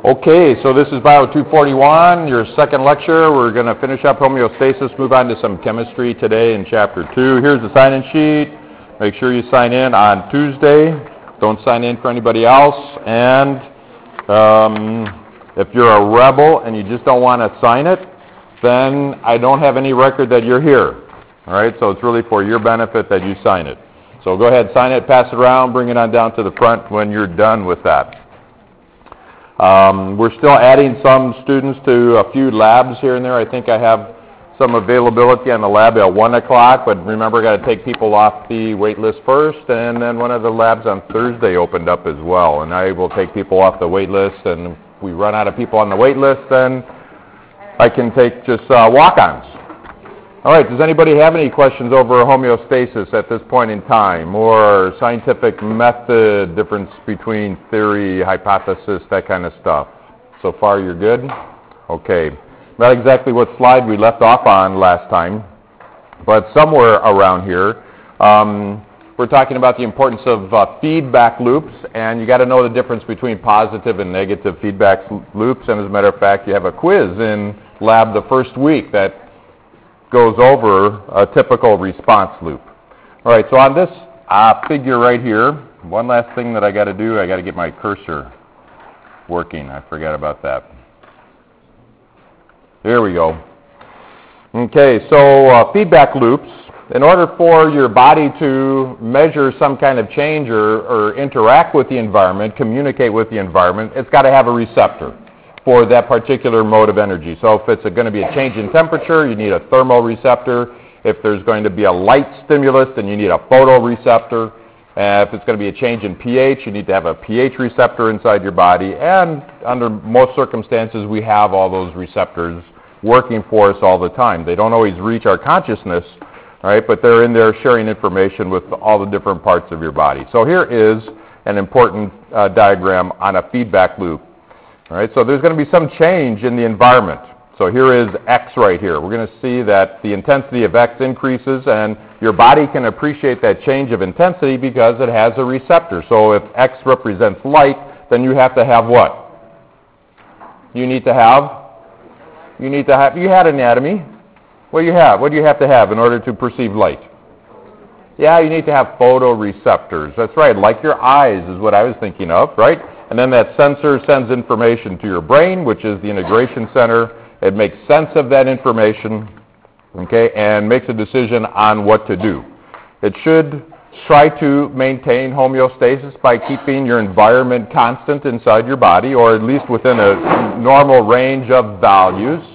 Okay, so this is Bio 241, your second lecture. We're going to finish up homeostasis, move on to some chemistry today in Chapter 2. Here's the sign-in sheet. Make sure you sign in on Tuesday. Don't sign in for anybody else. And if you're a rebel and you just don't want to sign it, then I don't have any record that you're here. All right, so it's really for your benefit that you sign it. So go ahead, sign it, pass it around, bring it on down to the front when you're done with that. We're still adding some students to a few labs here and there. I think I have some availability on the lab at 1 o'clock, but remember, I got to take people off the wait list first, and then one of the labs on Thursday opened up as well, and I will take people off the wait list, and if we run out of people on the wait list, then I can take just walk-ons. All right, does anybody have any questions over homeostasis at this point in time, or scientific method, difference between theory, hypothesis, that kind of stuff? So far, you're good? Okay. Not exactly what slide we left off on last time, but somewhere around here, we're talking about the importance of feedback loops, and you got to know the difference between positive and negative feedback loops, and as a matter of fact, you have a quiz in lab the first week that goes over a typical response loop. All right, so on this figure right here, one last thing that I got to do, I got to get my cursor working. I forgot about that. Here we go. Okay, so feedback loops. In order for your body to measure some kind of change or interact with the environment, communicate with the environment, it's got to have a receptor for that particular mode of energy. So if it's going to be a change in temperature, you need a thermoreceptor. If there's going to be a light stimulus, then you need a photoreceptor. If it's going to be a change in pH, you need to have a pH receptor inside your body. And under most circumstances, we have all those receptors working for us all the time. They don't always reach our consciousness, right? But they're in there sharing information with all the different parts of your body. So here is an important diagram on a feedback loop. All right, so there's going to be some change in the environment. So here is X right here. We're going to see that the intensity of X increases, and your body can appreciate that change of intensity because it has a receptor. So if X represents light, then you have to have what? You had anatomy. What do you have? What do you have to have in order to perceive light? Yeah, you need to have photoreceptors. That's right, like your eyes is what I was thinking of, right? And then that sensor sends information to your brain, which is the integration center. It makes sense of that information, okay, and makes a decision on what to do. It should try to maintain homeostasis by keeping your environment constant inside your body, or at least within a normal range of values.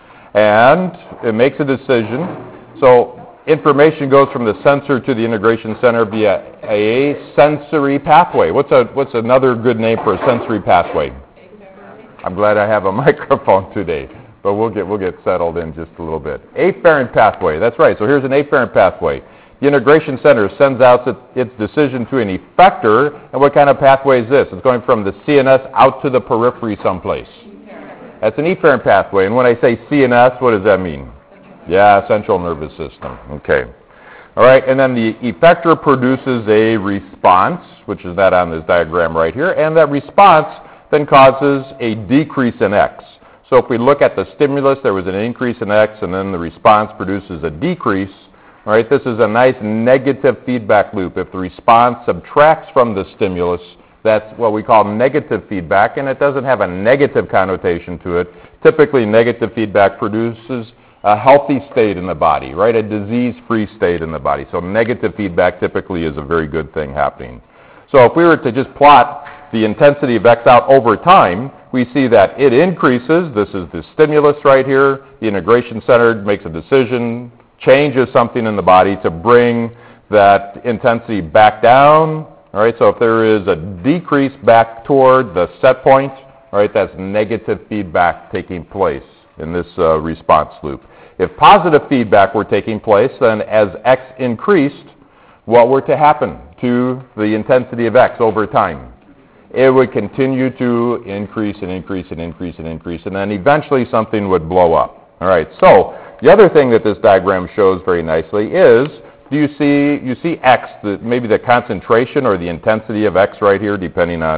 And it makes a decision. So information goes from the sensor to the integration center via a sensory pathway. What's another good name for a sensory pathway? I'm glad I have a microphone today, but we'll get settled in just a little bit. Afferent pathway. That's right. So here's an afferent pathway. The integration center sends out its decision to an effector, and what kind of pathway is this? It's going from the CNS out to the periphery someplace. That's an efferent pathway. And when I say CNS, what does that mean? Yeah, central nervous system. Okay. All right, and then the effector produces a response, which is that on this diagram right here, and that response then causes a decrease in X. So if we look at the stimulus, there was an increase in X, and then the response produces a decrease. All right, this is a nice negative feedback loop. If the response subtracts from the stimulus, that's what we call negative feedback, and it doesn't have a negative connotation to it. Typically, negative feedback produces a healthy state in the body, right? A disease-free state in the body. So negative feedback typically is a very good thing happening. So if we were to just plot the intensity of X out over time, we see that it increases. This is the stimulus right here. The integration center makes a decision, changes something in the body to bring that intensity back down. All right, so if there is a decrease back toward the set point, all right, that's negative feedback taking place in this response loop. If positive feedback were taking place, then as X increased, what were to happen to the intensity of X over time? It would continue to increase and increase and increase and increase, and then eventually something would blow up. All right, so the other thing that this diagram shows very nicely is, you see X, maybe the concentration or the intensity of X right here, depending on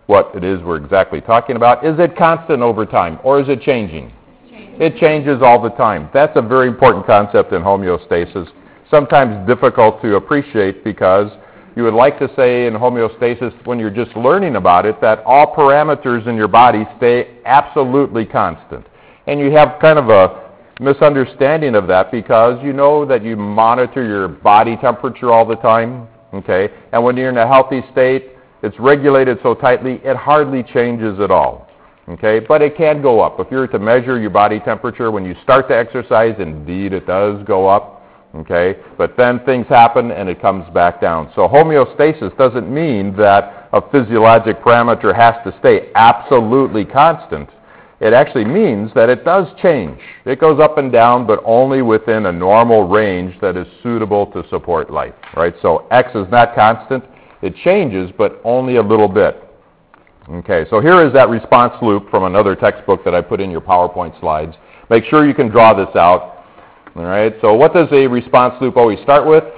what it is we're exactly talking about. Is it constant over time, or is it changing? It changes all the time. That's a very important concept in homeostasis. Sometimes difficult to appreciate because you would like to say in homeostasis, when you're just learning about it, that all parameters in your body stay absolutely constant. And you have kind of a misunderstanding of that because you know that you monitor your body temperature all the time, okay? And when you're in a healthy state, it's regulated so tightly, it hardly changes at all, okay? But it can go up. If you were to measure your body temperature when you start to exercise, indeed it does go up, okay? But then things happen and it comes back down. So homeostasis doesn't mean that a physiologic parameter has to stay absolutely constant. It actually means that it does change. It goes up and down, but only within a normal range that is suitable to support life, right? So X is not constant. It changes, but only a little bit. Okay, so here is that response loop from another textbook that I put in your PowerPoint slides. Make sure you can draw this out. All right, so what does a response loop always start with?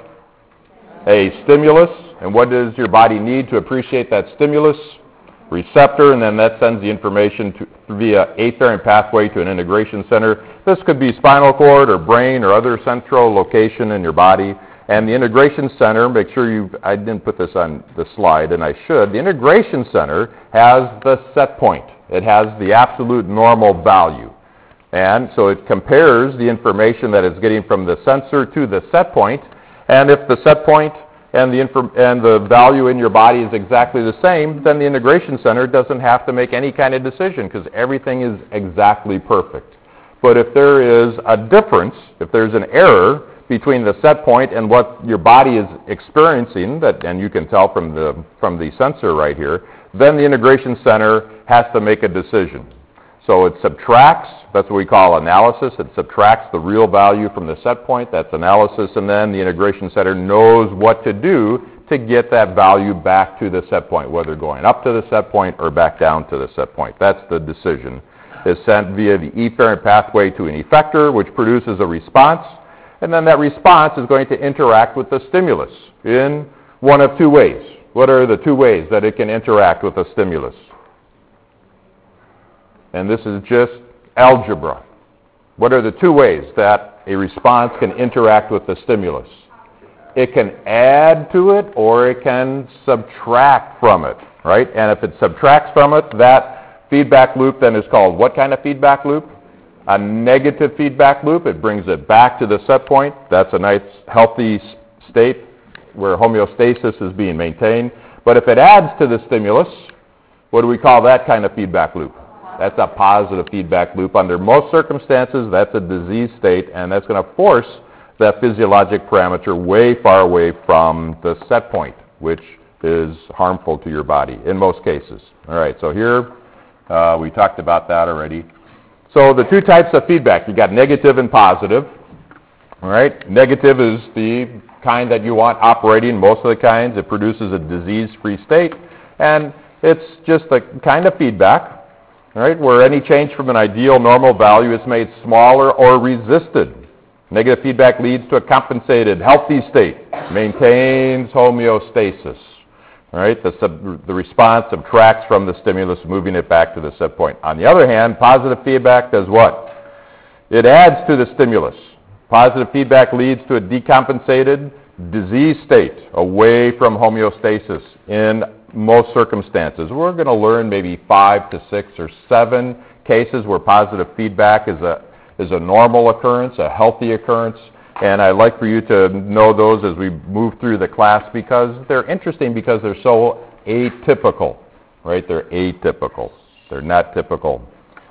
A stimulus. And what does your body need to appreciate that stimulus? Receptor, and then that sends the information via afferent pathway to an integration center. This could be spinal cord or brain or other central location in your body. And the integration center, make sure I didn't put this on the slide, and I should. The integration center has the set point. It has the absolute normal value. And so it compares the information that it's getting from the sensor to the set point. And if the set point and the value in your body is exactly the same, then the integration center doesn't have to make any kind of decision because everything is exactly perfect. But if there is a difference, if there's an error between the set point and what your body is experiencing, and you can tell from the sensor right here, then the integration center has to make a decision. So it subtracts, that's what we call analysis. It subtracts the real value from the set point, that's analysis, and then the integration center knows what to do to get that value back to the set point, whether going up to the set point or back down to the set point. That's the decision. It's sent via the efferent pathway to an effector, which produces a response, and then that response is going to interact with the stimulus in one of two ways. What are the two ways that it can interact with a stimulus? And this is just algebra. What are the two ways that a response can interact with the stimulus? It can add to it or it can subtract from it, right? And if it subtracts from it, that feedback loop then is called what kind of feedback loop? A negative feedback loop. It brings it back to the set point. That's a nice healthy state where homeostasis is being maintained. But if it adds to the stimulus, what do we call that kind of feedback loop? That's a positive feedback loop. Under most circumstances, that's a disease state, and that's going to force that physiologic parameter way far away from the set point, which is harmful to your body in most cases. All right, so here we talked about that already. So the two types of feedback, you got negative and positive. All right, negative is the kind that you want operating. Most of the kinds, it produces a disease-free state, and it's just a kind of feedback, all right, where any change from an ideal normal value is made smaller or resisted. Negative feedback leads to a compensated, healthy state, maintains homeostasis. All right, the response subtracts from the stimulus, moving it back to the set point. On the other hand, positive feedback does what? It adds to the stimulus. Positive feedback leads to a decompensated disease state, away from homeostasis in most circumstances. We're going to learn maybe 5 to 6 or 7 cases where positive feedback is a normal occurrence, a healthy occurrence. And I'd like for you to know those as we move through the class because they're interesting because they're so atypical, right? They're atypical. They're not typical.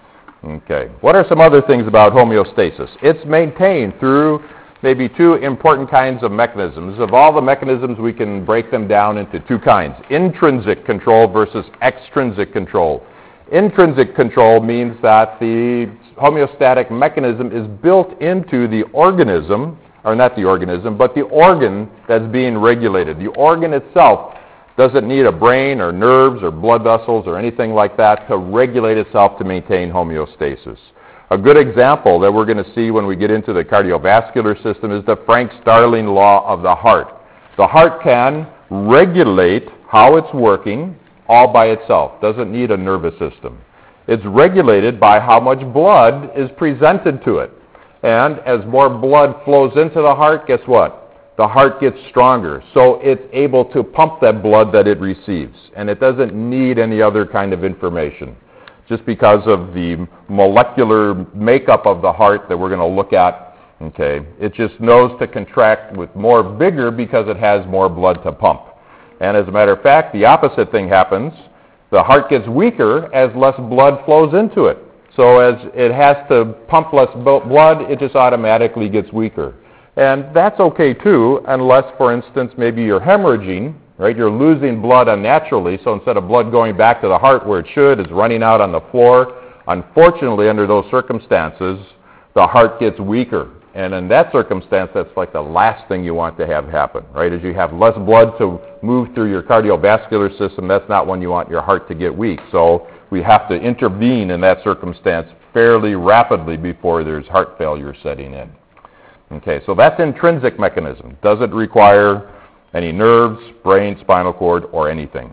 Okay. What are some other things about homeostasis? It's maintained through maybe 2 important kinds of mechanisms. Of all the mechanisms, we can break them down into 2 kinds. Intrinsic control versus extrinsic control. Intrinsic control means that the homeostatic mechanism is built into the organism, or not the organism, but the organ that's being regulated. The organ itself doesn't need a brain or nerves or blood vessels or anything like that to regulate itself to maintain homeostasis. A good example that we're going to see when we get into the cardiovascular system is the Frank-Starling law of the heart. The heart can regulate how it's working all by itself. Doesn't need a nervous system. It's regulated by how much blood is presented to it. And as more blood flows into the heart, guess what? The heart gets stronger. So it's able to pump that blood that it receives. And it doesn't need any other kind of information. Just because of the molecular makeup of the heart that we're going to look at, okay, it just knows to contract with more vigor because it has more blood to pump. And as a matter of fact, the opposite thing happens. The heart gets weaker as less blood flows into it. So as it has to pump less blood, it just automatically gets weaker. And that's okay too, unless, for instance, maybe you're hemorrhaging, right? You're losing blood unnaturally, so instead of blood going back to the heart where it should, it's running out on the floor. Unfortunately, under those circumstances, the heart gets weaker. And in that circumstance, that's like the last thing you want to have happen, right? As you have less blood to move through your cardiovascular system, that's not when you want your heart to get weak. So we have to intervene in that circumstance fairly rapidly before there's heart failure setting in. Okay, so that's intrinsic mechanism. Doesn't require any nerves, brain, spinal cord, or anything.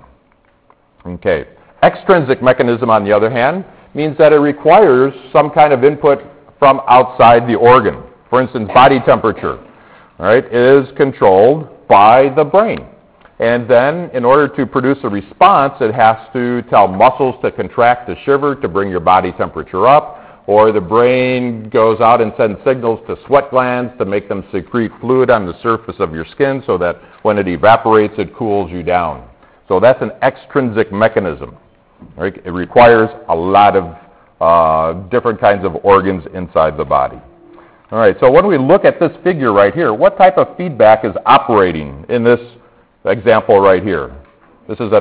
Okay, extrinsic mechanism, on the other hand, means that it requires some kind of input from outside the organ. For instance, body temperature, right, is controlled by the brain. And then, in order to produce a response, it has to tell muscles to contract, to shiver, to bring your body temperature up, or the brain goes out and sends signals to sweat glands to make them secrete fluid on the surface of your skin so that when it evaporates, it cools you down. So that's an extrinsic mechanism. Right? It requires a lot of different kinds of organs inside the body. All right, so when we look at this figure right here, what type of feedback is operating in this example right here? This is a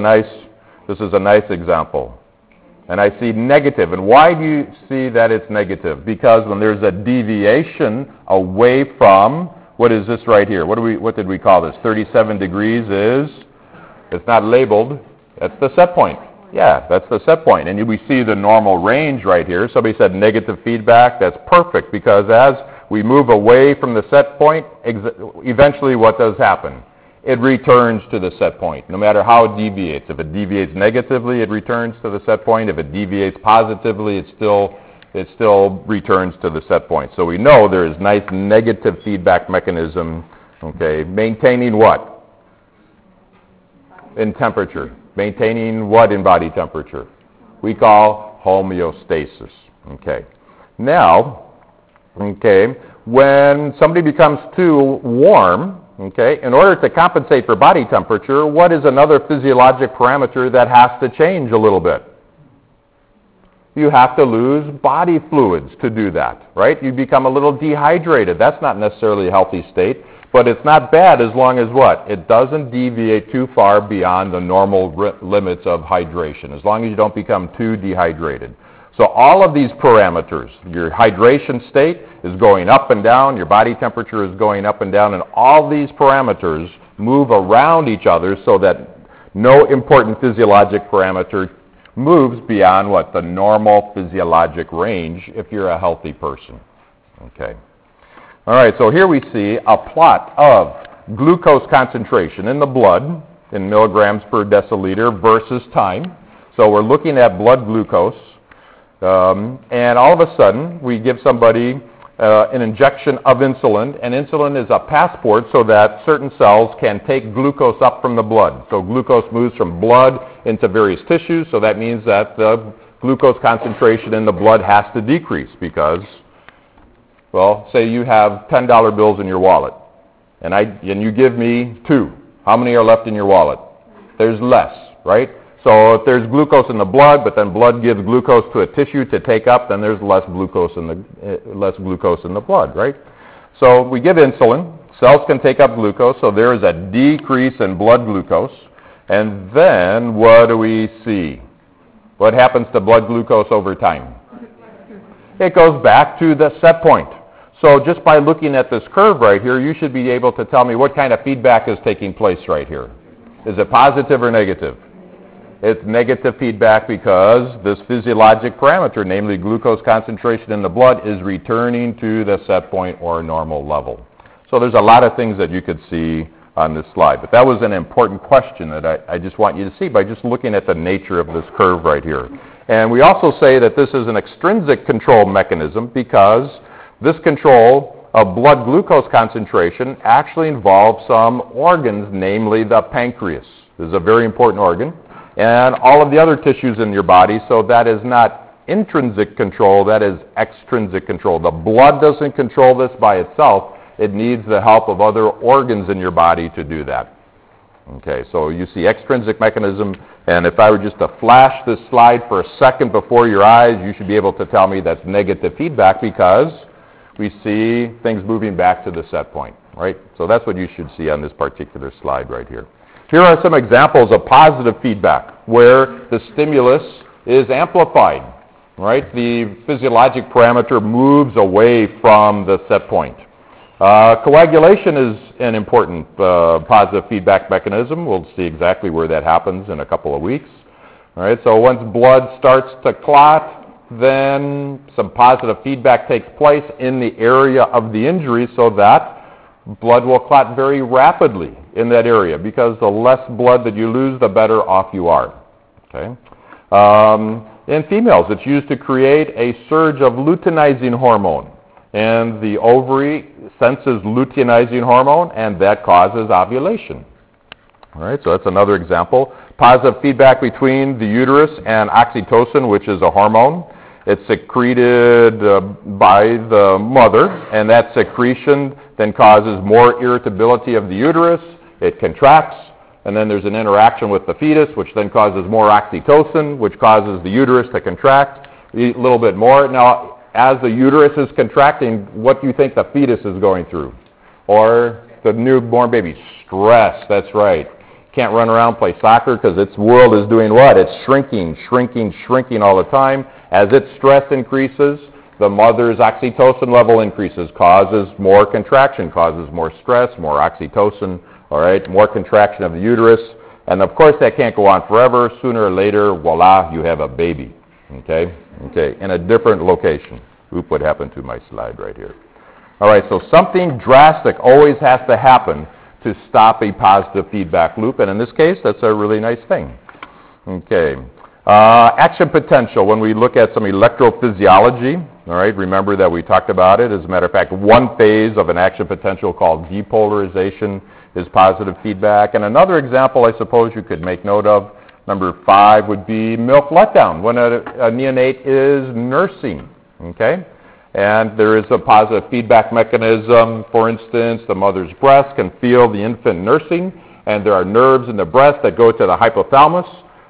nice example. And I see negative. And why do you see that it's negative? Because when there's a deviation away from, what is this right here? What did we call this? 37 degrees is, it's not labeled, that's the set point. Yeah, that's the set point. And we see the normal range right here. Somebody said negative feedback. That's perfect, because as we move away from the set point, eventually what does happen? It returns to the set point, no matter how it deviates. If it deviates negatively, it returns to the set point. If it deviates positively, it still returns to the set point. So we know there is nice negative feedback mechanism, okay, maintaining what? In temperature. Maintaining what in body temperature? We call homeostasis, okay. Now, okay, when somebody becomes too warm, okay, in order to compensate for body temperature, what is another physiologic parameter that has to change a little bit? You have to lose body fluids to do that, right? You become a little dehydrated. That's not necessarily a healthy state, but it's not bad as long as what? It doesn't deviate too far beyond the normal limits of hydration, as long as you don't become too dehydrated. So all of these parameters, your hydration state is going up and down, your body temperature is going up and down, and all these parameters move around each other so that no important physiologic parameter moves beyond what? The normal physiologic range if you're a healthy person. Okay. All right, so here we see a plot of glucose concentration in the blood in milligrams per deciliter versus time. So we're looking at blood glucose. And all of a sudden, we give somebody an injection of insulin, and insulin is a passport so that certain cells can take glucose up from the blood. So glucose moves from blood into various tissues, so that means that the glucose concentration in the blood has to decrease because, well, say you have $10 bills in your wallet, and you give me 2. How many are left in your wallet? There's less, right? So if there's glucose in the blood, but then blood gives glucose to a tissue to take up, then there's less glucose in the blood, right? So we give insulin. Cells can take up glucose, so there is a decrease in blood glucose. And then what do we see? What happens to blood glucose over time? It goes back to the set point. So just by looking at this curve right here, you should be able to tell me what kind of feedback is taking place right here. Is it positive or negative? It's negative feedback because this physiologic parameter, namely glucose concentration in the blood, is returning to the set point or normal level. So there's a lot of things that you could see on this slide. But that was an important question that I just want you to see by just looking at the nature of this curve right here. And we also say that this is an extrinsic control mechanism because this control of blood glucose concentration actually involves some organs, namely the pancreas. This is a very important organ. And all of the other tissues in your body, so that is not intrinsic control, that is extrinsic control. The blood doesn't control this by itself. It needs the help of other organs in your body to do that. Okay, so you see extrinsic mechanism, and if I were just to flash this slide for a second before your eyes, you should be able to tell me that's negative feedback because we see things moving back to the set point, right? So that's what you should see on this particular slide right here. Here are some examples of positive feedback where the stimulus is amplified, right? The physiologic parameter moves away from the set point. Coagulation is an important positive feedback mechanism. We'll see exactly where that happens in a couple of weeks. All right, so once blood starts to clot, then some positive feedback takes place in the area of the injury so that blood will clot very rapidly in that area because the less blood that you lose, the better off you are. Okay. In females, it's used to create a surge of luteinizing hormone. And the ovary senses luteinizing hormone, and that causes ovulation. All right, so that's another example. Positive feedback between the uterus and oxytocin, which is a hormone. It's secreted by the mother, and that secretion then causes more irritability of the uterus. It contracts, and then there's an interaction with the fetus, which then causes more oxytocin, which causes the uterus to contract a little bit more. Now, as the uterus is contracting, what do you think the fetus is going through? Or the newborn baby? Stress, that's right. Can't run around, play soccer because its world is doing what? It's shrinking, shrinking, shrinking all the time. As its stress increases, the mother's oxytocin level increases, causes more contraction, causes more stress, more oxytocin, all right, more contraction of the uterus. And of course that can't go on forever. Sooner or later, voila, you have a baby. Okay, in a different location. Oop, what happened to my slide right here? All right, so something drastic always has to happen to stop a positive feedback loop, and in this case, that's a really nice thing. Okay, action potential. When we look at some electrophysiology, all right, remember that we talked about it. As a matter of fact, one phase of an action potential called depolarization is positive feedback, and another example I suppose you could make note of, number 5 would be milk letdown, when a neonate is nursing, okay? And there is a positive feedback mechanism. For instance, the mother's breast can feel the infant nursing, and there are nerves in the breast that go to the hypothalamus.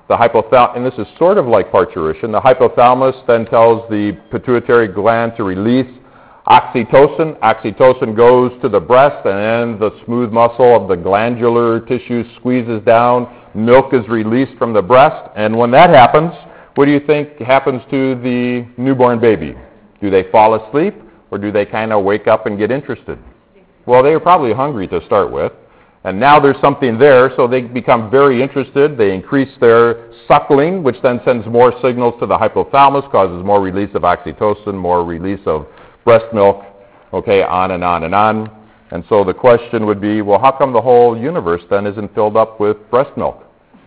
And this is sort of like parturition. The hypothalamus then tells the pituitary gland to release oxytocin. Oxytocin goes to the breast, and then the smooth muscle of the glandular tissue squeezes down. Milk is released from the breast, and when that happens, what do you think happens to the newborn baby? Do they fall asleep, or do they kind of wake up and get interested? Well, they were probably hungry to start with, and now there's something there, so they become very interested. They increase their suckling, which then sends more signals to the hypothalamus, causes more release of oxytocin, more release of breast milk, okay, on and on and on. And so the question would be, well, how come the whole universe then isn't filled up with breast milk?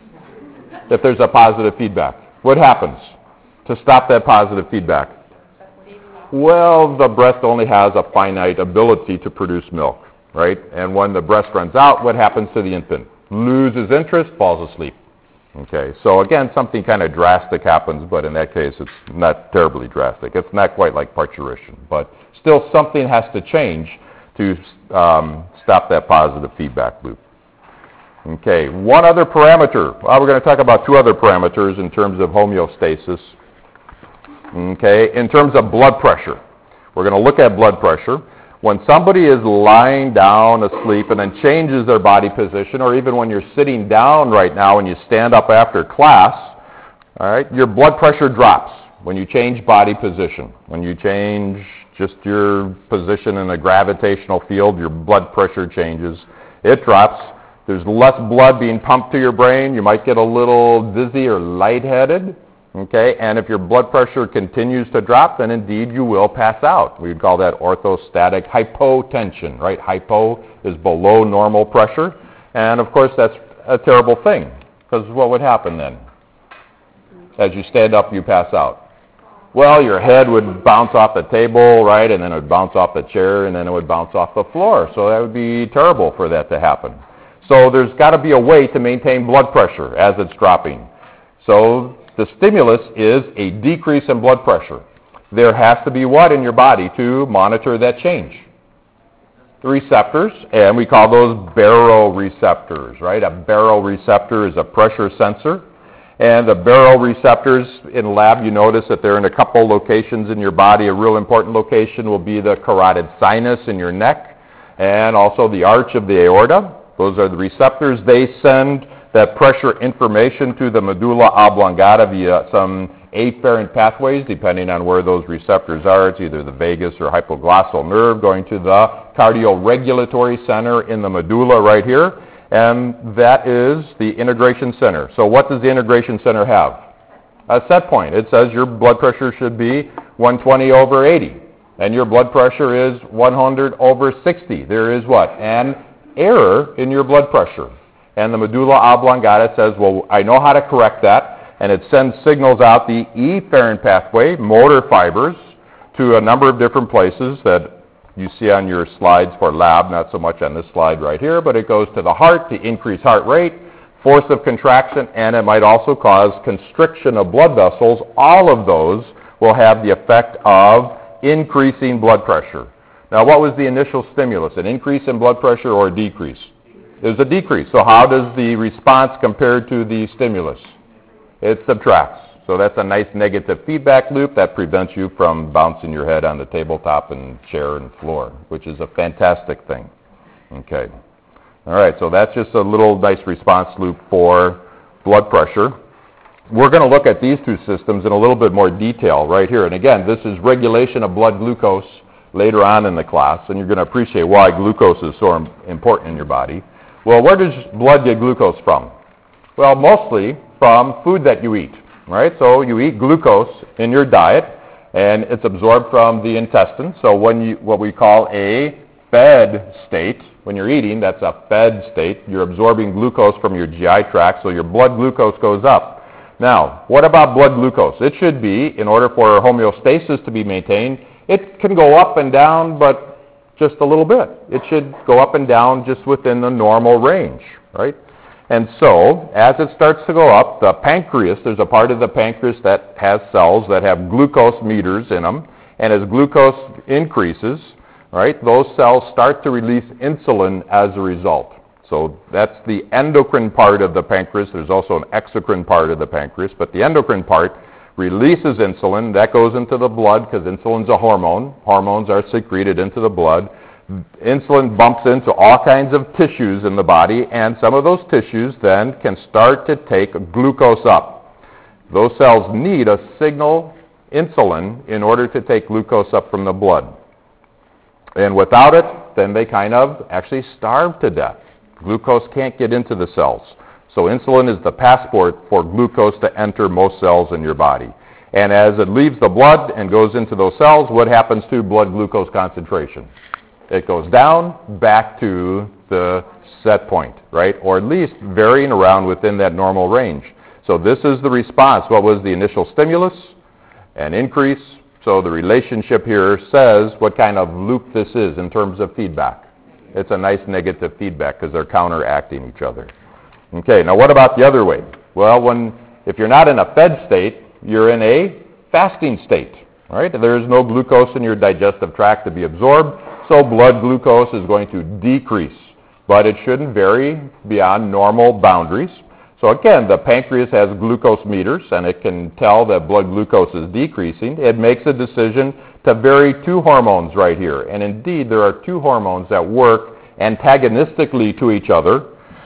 If there's a positive feedback, what happens to stop that positive feedback? Well, the breast only has a finite ability to produce milk, right? And when the breast runs out, what happens to the infant? Loses interest, falls asleep. Okay, so again, something kind of drastic happens, but in that case, it's not terribly drastic. It's not quite like parturition, but still something has to change to stop that positive feedback loop. Okay, one other parameter. Well, we're going to talk about 2 other parameters in terms of homeostasis. Okay, in terms of blood pressure. We're going to look at blood pressure. When somebody is lying down asleep and then changes their body position, or even when you're sitting down right now and you stand up after class, all right, your blood pressure drops when you change body position. When you change just your position in a gravitational field, your blood pressure changes. It drops. There's less blood being pumped to your brain. You might get a little dizzy or lightheaded. Okay, and if your blood pressure continues to drop, then indeed you will pass out. We'd call that orthostatic hypotension, right? Hypo is below normal pressure. And, of course, that's a terrible thing, because what would happen then? As you stand up, you pass out. Well, your head would bounce off the table, right, and then it would bounce off the chair, and then it would bounce off the floor. So that would be terrible for that to happen. So there's got to be a way to maintain blood pressure as it's dropping. So the stimulus is a decrease in blood pressure. There has to be what in your body to monitor that change? The receptors, and we call those baroreceptors, right? A baroreceptor is a pressure sensor. And the baroreceptors in lab, you notice that they're in a couple locations in your body. A real important location will be the carotid sinus in your neck and also the arch of the aorta. Those are the receptors. They send that pressure information to the medulla oblongata via some afferent pathways, depending on where those receptors are. It's either the vagus or hypoglossal nerve going to the cardioregulatory center in the medulla right here. And that is the integration center. So what does the integration center have? A set point. It says your blood pressure should be 120 over 80. And your blood pressure is 100 over 60. There is what? An error in your blood pressure. And the medulla oblongata says, well, I know how to correct that. And it sends signals out the efferent pathway, motor fibers, to a number of different places that you see on your slides for lab, not so much on this slide right here, but it goes to the heart to increase heart rate, force of contraction, and it might also cause constriction of blood vessels. All of those will have the effect of increasing blood pressure. Now, what was the initial stimulus? An increase in blood pressure or a decrease? It was a decrease. So how does the response compare to the stimulus? It subtracts. So that's a nice negative feedback loop that prevents you from bouncing your head on the tabletop and chair and floor, which is a fantastic thing. Okay. All right, so that's just a little nice response loop for blood pressure. We're going to look at these two systems in a little bit more detail right here. And again, this is regulation of blood glucose later on in the class, and you're going to appreciate why glucose is so important in your body. Well, where does blood get glucose from? Well, mostly from food that you eat. Right? So you eat glucose in your diet, and it's absorbed from the intestine. So what we call a fed state, when you're eating, that's a fed state. You're absorbing glucose from your GI tract, so your blood glucose goes up. Now, what about blood glucose? It should be, in order for homeostasis to be maintained, it can go up and down, but just a little bit. It should go up and down just within the normal range, right? And so, as it starts to go up, the pancreas, there's a part of the pancreas that has cells that have glucose meters in them, and as glucose increases, right, those cells start to release insulin as a result. So that's the endocrine part of the pancreas. There's also an exocrine part of the pancreas, but the endocrine part releases insulin. That goes into the blood because insulin's a hormone. Hormones are secreted into the blood. Insulin bumps into all kinds of tissues in the body, and some of those tissues then can start to take glucose up. Those cells need a signal insulin in order to take glucose up from the blood. And without it, then they kind of actually starve to death. Glucose can't get into the cells. So insulin is the passport for glucose to enter most cells in your body. And as it leaves the blood and goes into those cells, what happens to blood glucose concentration? It goes down back to the set point, right? Or at least varying around within that normal range. So this is the response. What was the initial stimulus? An increase. So the relationship here says what kind of loop this is in terms of feedback. It's a nice negative feedback because they're counteracting each other. Okay, now what about the other way? Well, if you're not in a fed state, you're in a fasting state, right? There is no glucose in your digestive tract to be absorbed. So blood glucose is going to decrease, but it shouldn't vary beyond normal boundaries. So again, the pancreas has glucose meters, and it can tell that blood glucose is decreasing. It makes a decision to vary two hormones right here. And indeed, there are two hormones that work antagonistically to each other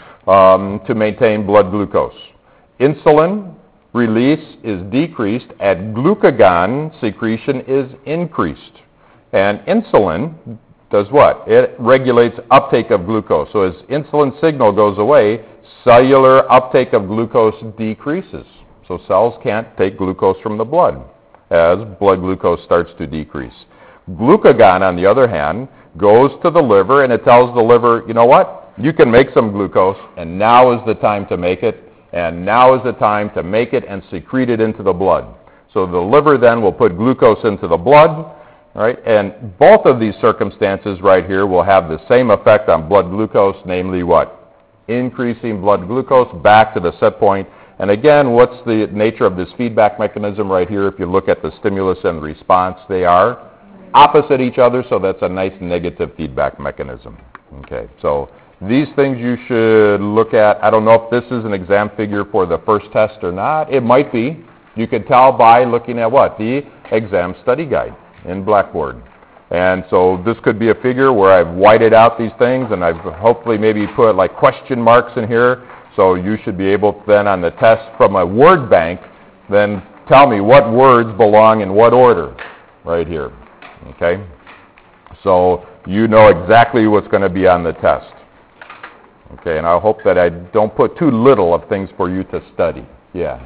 to maintain blood glucose. Insulin release is decreased, and glucagon secretion is increased. And insulin does what? It regulates uptake of glucose. So as insulin signal goes away, cellular uptake of glucose decreases. So cells can't take glucose from the blood as blood glucose starts to decrease. Glucagon, on the other hand, goes to the liver, and it tells the liver, you know what? you can make some glucose, and now is the time to make it, and now is the time to make it and secrete it into the blood. So the liver then will put glucose into the blood, right? And both of these circumstances right here will have the same effect on blood glucose, namely what? Increasing blood glucose back to the set point. And again, what's the nature of this feedback mechanism right here? If you look at the stimulus and the response, they are opposite each other, so that's a nice negative feedback mechanism. Okay, so these things you should look at. I don't know if this is an exam figure for the first test or not. It might be. You can tell by looking at what? The exam study guide in Blackboard. And so this could be a figure where I've whited out these things, and I've hopefully maybe put like question marks in here. So you should be able to then on the test from a word bank, then tell me what words belong in what order right here. Okay? So you know exactly what's going to be on the test. Okay, and I hope that I don't put too little of things for you to study. Yeah.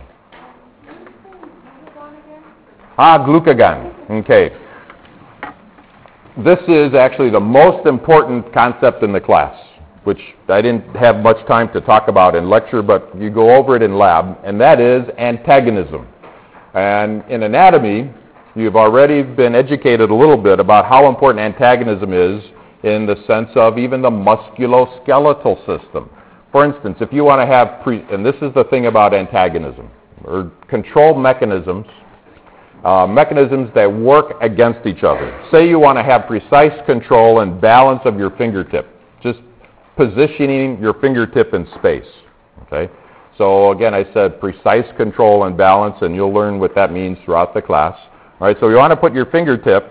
Glucagon. Okay. This is actually the most important concept in the class, which I didn't have much time to talk about in lecture, but you go over it in lab, and that is antagonism. And in anatomy, you've already been educated a little bit about how important antagonism is in the sense of even the musculoskeletal system. For instance, if you want to have, and this is the thing about antagonism, or control mechanisms, mechanisms that work against each other. Say you want to have precise control and balance of your fingertip, just positioning your fingertip in space. Okay? So again, I said precise control and balance, and you'll learn what that means throughout the class. All right, so you want to put your fingertip,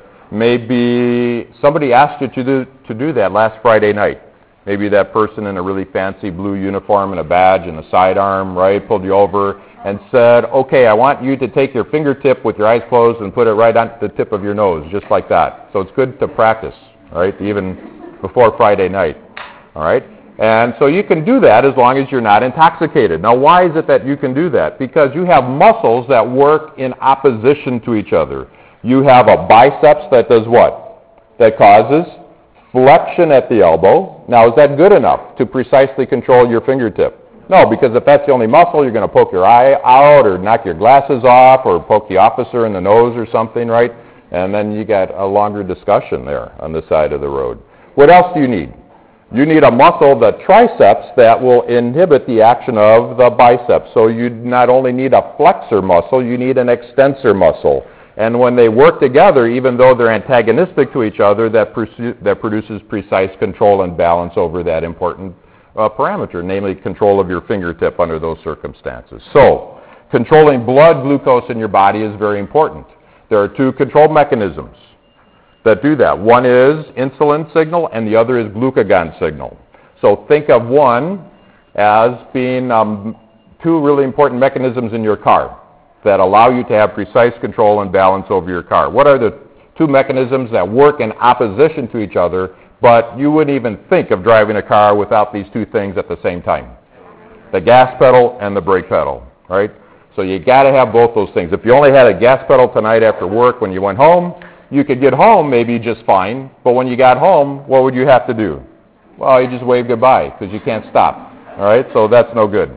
maybe somebody asked you to do that last Friday night. Maybe that person in a really fancy blue uniform and a badge and a sidearm, right, pulled you over and said, okay, I want you to take your fingertip with your eyes closed and put it right on the tip of your nose, just like that. So it's good to practice, all right, even before Friday night, all right? And so you can do that as long as you're not intoxicated. Now, why is it that you can do that? Because you have muscles that work in opposition to each other. You have a biceps that does what? That causes flexion at the elbow. Now, is that good enough to precisely control your fingertip? No, because if that's the only muscle, you're going to poke your eye out or knock your glasses off or poke the officer in the nose or something, right? And then you got a longer discussion there on the side of the road. What else do you need? You need a muscle, the triceps, that will inhibit the action of the biceps. So you not only need a flexor muscle, you need an extensor muscle. And when they work together, even though they're antagonistic to each other, that produces precise control and balance over that important parameter, namely control of your fingertip under those circumstances. So, controlling blood glucose in your body is very important. There are two control mechanisms that do that. One is insulin signal, and the other is glucagon signal. So think of one as being two really important mechanisms in your car that allow you to have precise control and balance over your car. What are the two mechanisms that work in opposition to each other, but you wouldn't even think of driving a car without these two things at the same time? The gas pedal and the brake pedal, right? So you got to have both those things. If you only had a gas pedal tonight after work when you went home, you could get home maybe just fine, but when you got home, what would you have to do? Well, you just wave goodbye because you can't stop, all right? So that's no good.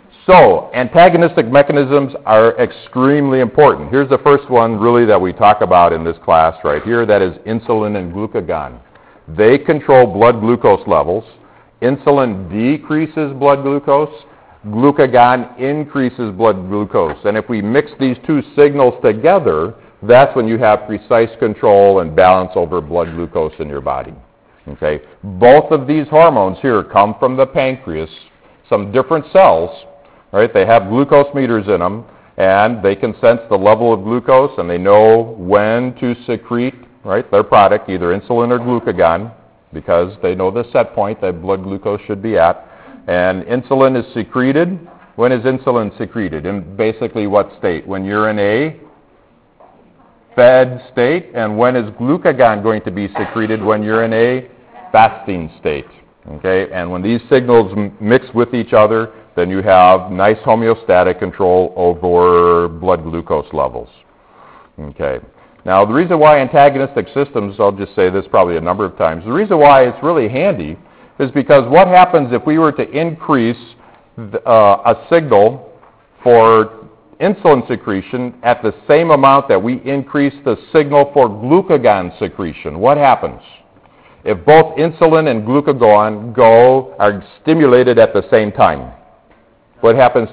So antagonistic mechanisms are extremely important. Here's the first one really that we talk about in this class right here. That is insulin and glucagon. They control blood glucose levels. Insulin decreases blood glucose. Glucagon increases blood glucose. And if we mix these two signals together, that's when you have precise control and balance over blood glucose in your body. Okay? Both of these hormones here come from the pancreas, some different cells. Right? They have glucose meters in them, and they can sense the level of glucose, and they know when to secrete, right, their product, either insulin or glucagon, because they know the set point that blood glucose should be at. And insulin is secreted. When is insulin secreted? In basically what state? When you're in a fed state. And when is glucagon going to be secreted? When you're in a fasting state. Okay? And when these signals mix with each other, then you have nice homeostatic control over blood glucose levels. Okay. Now, the reason why antagonistic systems, I'll just say this probably a number of times, the reason why it's really handy is because what happens if we were to increase a signal for insulin secretion at the same amount that we increase the signal for glucagon secretion? What happens? If both insulin and glucagon are stimulated at the same time, what happens?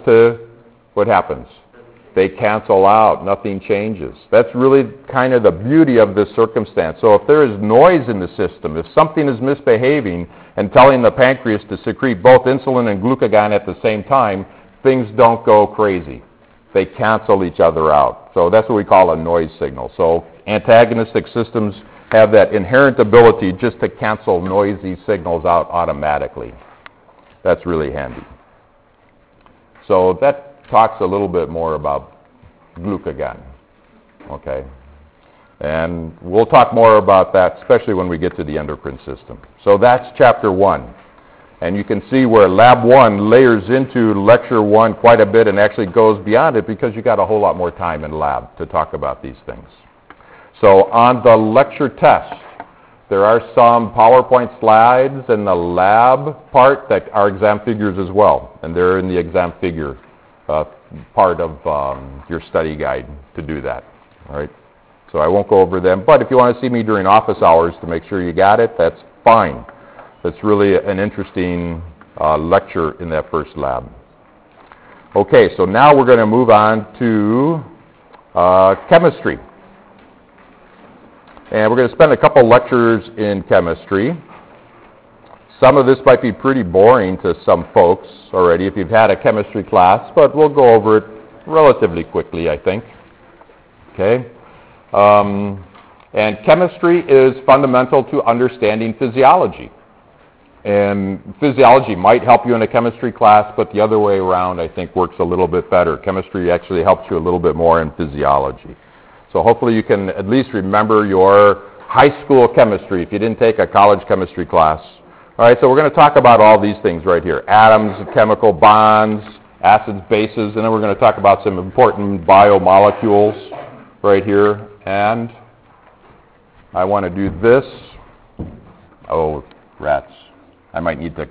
They cancel out. Nothing changes. That's really kind of the beauty of this circumstance. So if there is noise in the system, if something is misbehaving and telling the pancreas to secrete both insulin and glucagon at the same time, things don't go crazy. They cancel each other out. So that's what we call a noise signal. So antagonistic systems have that inherent ability just to cancel noisy signals out automatically. That's really handy. So that talks a little bit more about glucagon, okay? And we'll talk more about that, especially when we get to the endocrine system. So that's chapter 1. And you can see where lab 1 layers into lecture 1 quite a bit and actually goes beyond it because you got a whole lot more time in lab to talk about these things. So on the lecture test, there are some PowerPoint slides in the lab part that are exam figures as well, and they're in the exam figure part of your study guide to do that. All right. So I won't go over them, but if you want to see me during office hours to make sure you got it, that's fine. That's really an interesting lecture in that first lab. Okay, so now we're going to move on to chemistry. And we're going to spend a couple lectures in chemistry. Some of this might be pretty boring to some folks already if you've had a chemistry class, but we'll go over it relatively quickly, I think. Okay? And chemistry is fundamental to understanding physiology. And physiology might help you in a chemistry class, but the other way around, I think, works a little bit better. Chemistry actually helps you a little bit more in physiology. So hopefully you can at least remember your high school chemistry if you didn't take a college chemistry class. All right, so we're going to talk about all these things right here. Atoms, chemical bonds, acids, bases, and then we're going to talk about some important biomolecules right here. And I want to do this. Oh, rats. I might need to,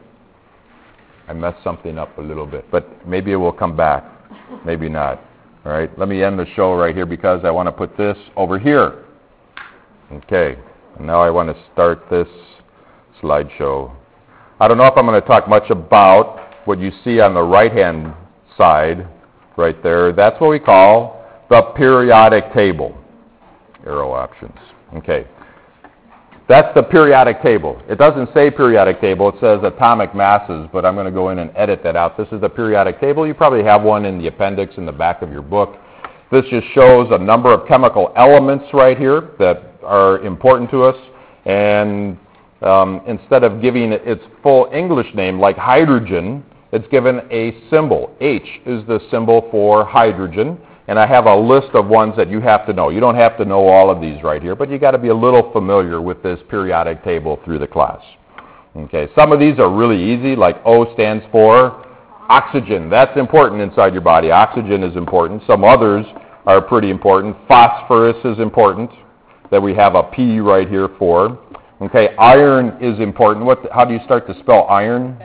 I messed something up a little bit, but maybe it will come back. Maybe not. All right, let me end the show right here because I want to put this over here. Okay, and now I want to start this slideshow. I don't know if I'm going to talk much about what you see on the right-hand side right there. That's what we call the periodic table. Arrow options. Okay. That's the periodic table. It doesn't say periodic table. It says atomic masses, but I'm going to go in and edit that out. This is the periodic table. You probably have one in the appendix in the back of your book. This just shows a number of chemical elements right here that are important to us. And instead of giving it its full English name, like hydrogen, it's given a symbol. H is the symbol for hydrogen. And I have a list of ones that you have to know. You don't have to know all of these right here, but you got to be a little familiar with this periodic table through the class. Okay, some of these are really easy, like O stands for oxygen. That's important inside your body. Oxygen is important. Some others are pretty important. Phosphorus is important, that we have a P right here for. Okay, iron is important. How do you start to spell iron?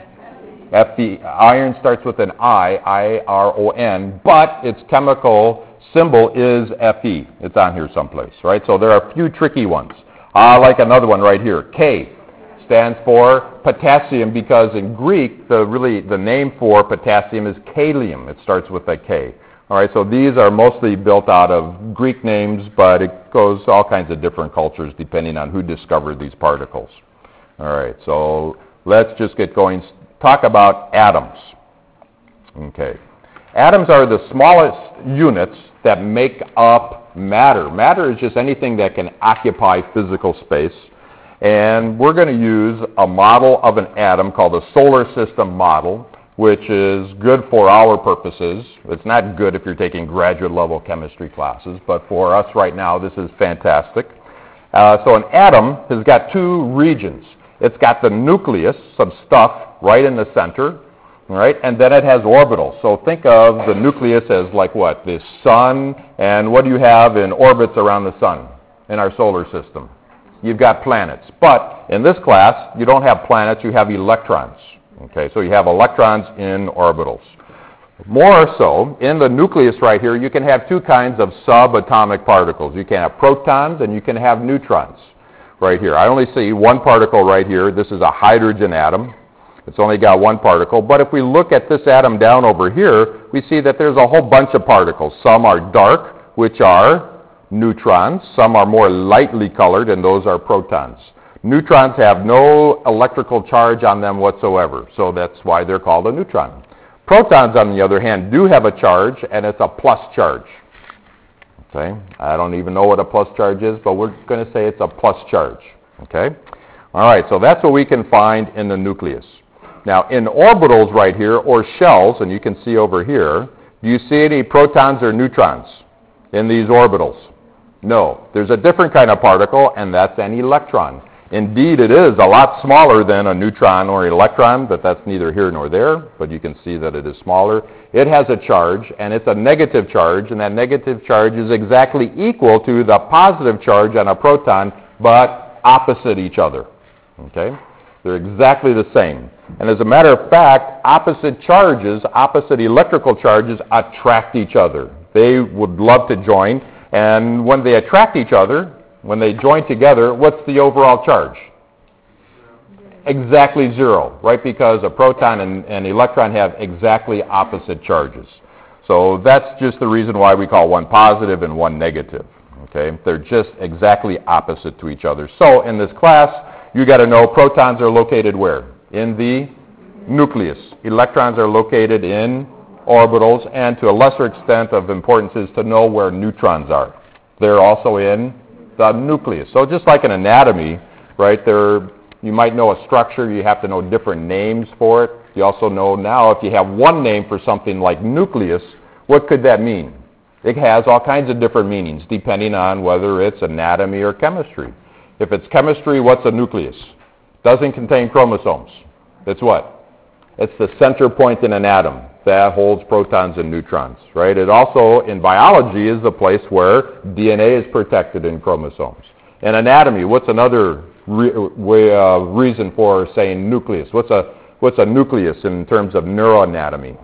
Iron starts with an I, I-R-O-N, but its chemical symbol is Fe. It's on here someplace, right? So there are a few tricky ones. Like another one right here. K stands for potassium because in Greek, the name for potassium is kalium. It starts with a K. All right, so these are mostly built out of Greek names, but it goes all kinds of different cultures depending on who discovered these particles. All right, so let's just get going. Talk about atoms. Okay. Atoms are the smallest units that make up matter. Matter is just anything that can occupy physical space. And we're going to use a model of an atom called the solar system model, which is good for our purposes. It's not good if you're taking graduate level chemistry classes, but for us right now, this is fantastic. So an atom has got two regions. It's got the nucleus, some stuff, right in the center, right? And then it has orbitals. So think of the nucleus as like what? The sun, and what do you have in orbits around the sun in our solar system? You've got planets. But in this class, you don't have planets, you have electrons. Okay, so you have electrons in orbitals. More so, in the nucleus right here, you can have two kinds of subatomic particles. You can have protons and you can have neutrons right here. I only see one particle right here. This is a hydrogen atom. It's only got one particle. But if we look at this atom down over here, we see that there's a whole bunch of particles. Some are dark, which are neutrons. Some are more lightly colored, and those are protons. Neutrons have no electrical charge on them whatsoever, so that's why they're called a neutron. Protons, on the other hand, do have a charge, and it's a plus charge. Okay? I don't even know what a plus charge is, but we're going to say it's a plus charge. Okay? All right, so that's what we can find in the nucleus. Now, in orbitals right here, or shells, and you can see over here, do you see any protons or neutrons in these orbitals? No. There's a different kind of particle, and that's an electron. Indeed, it is a lot smaller than a neutron or electron, but that's neither here nor there, but you can see that it is smaller. It has a charge, and it's a negative charge, and that negative charge is exactly equal to the positive charge on a proton, but opposite each other. Okay? They're exactly the same. And as a matter of fact, opposite charges, opposite electrical charges, attract each other. They would love to join, and when they attract each other, when they join together, what's the overall charge? Exactly zero, right? Because a proton and electron have exactly opposite charges. So that's just the reason why we call one positive and one negative. Okay? They're just exactly opposite to each other. So in this class, you got to know protons are located where? In the nucleus. Electrons are located in orbitals, and to a lesser extent of importance is to know where neutrons are. They're also in the nucleus. So just like an anatomy, right, you might know a structure, you have to know different names for it. You also know now if you have one name for something like nucleus, what could that mean? It has all kinds of different meanings depending on whether it's anatomy or chemistry. If it's chemistry, what's a nucleus? Doesn't contain chromosomes. It's what? It's the center point in an atom that holds protons and neutrons, right? It also, in biology, is the place where DNA is protected in chromosomes. In anatomy, what's another reason for saying nucleus? What's a nucleus in terms of neuroanatomy?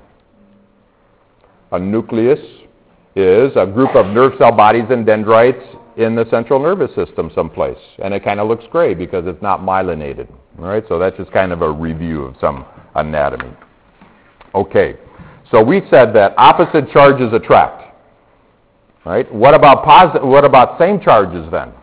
A nucleus is a group of nerve cell bodies and dendrites in the central nervous system someplace. And it kind of looks gray because it's not myelinated. All right, so that's just kind of a review of some anatomy. Okay, so we said that opposite charges attract. Right? What about same charges then?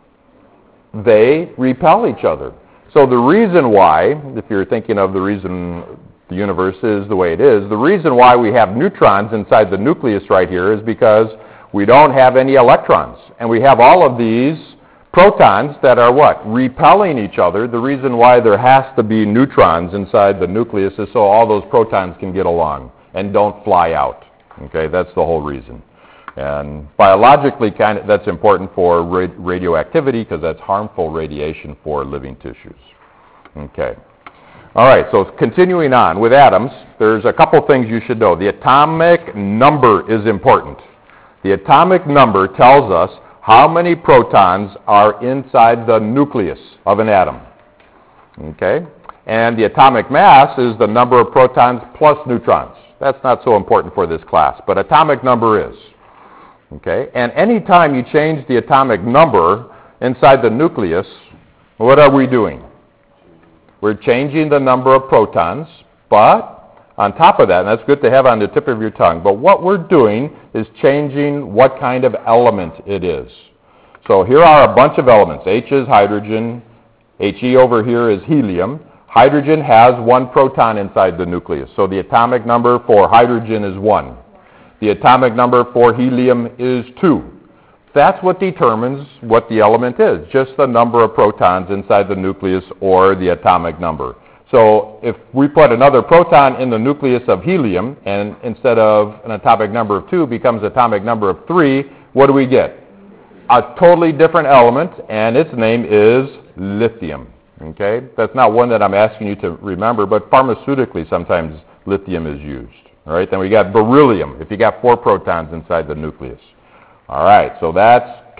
They repel each other. So the reason why, if you're thinking of the reason the universe is the way it is, the reason why we have neutrons inside the nucleus right here is because we don't have any electrons. And we have all of these protons that are what? Repelling each other. The reason why there has to be neutrons inside the nucleus is so all those protons can get along and don't fly out. Okay, that's the whole reason. And biologically, that's important for radioactivity because that's harmful radiation for living tissues. Okay. All right, so continuing on with atoms, there's a couple things you should know. The atomic number is important. The atomic number tells us how many protons are inside the nucleus of an atom. Okay? And the atomic mass is the number of protons plus neutrons. That's not so important for this class, but atomic number is. Okay? And any time you change the atomic number inside the nucleus, what are we doing? We're changing the number of protons, but on top of that, and that's good to have on the tip of your tongue, but what we're doing is changing what kind of element it is. So here are a bunch of elements. H is hydrogen. He over here is helium. Hydrogen has one proton inside the nucleus. So the atomic number for hydrogen is 1. The atomic number for helium is 2. That's what determines what the element is, just the number of protons inside the nucleus or the atomic number. So if we put another proton in the nucleus of helium, and instead of an atomic number of 2 becomes atomic number of 3, what do we get? A totally different element, and its name is lithium. Okay? That's not one that I'm asking you to remember, but pharmaceutically sometimes lithium is used. All right? Then we got beryllium, if you got 4 protons inside the nucleus. All right, so that's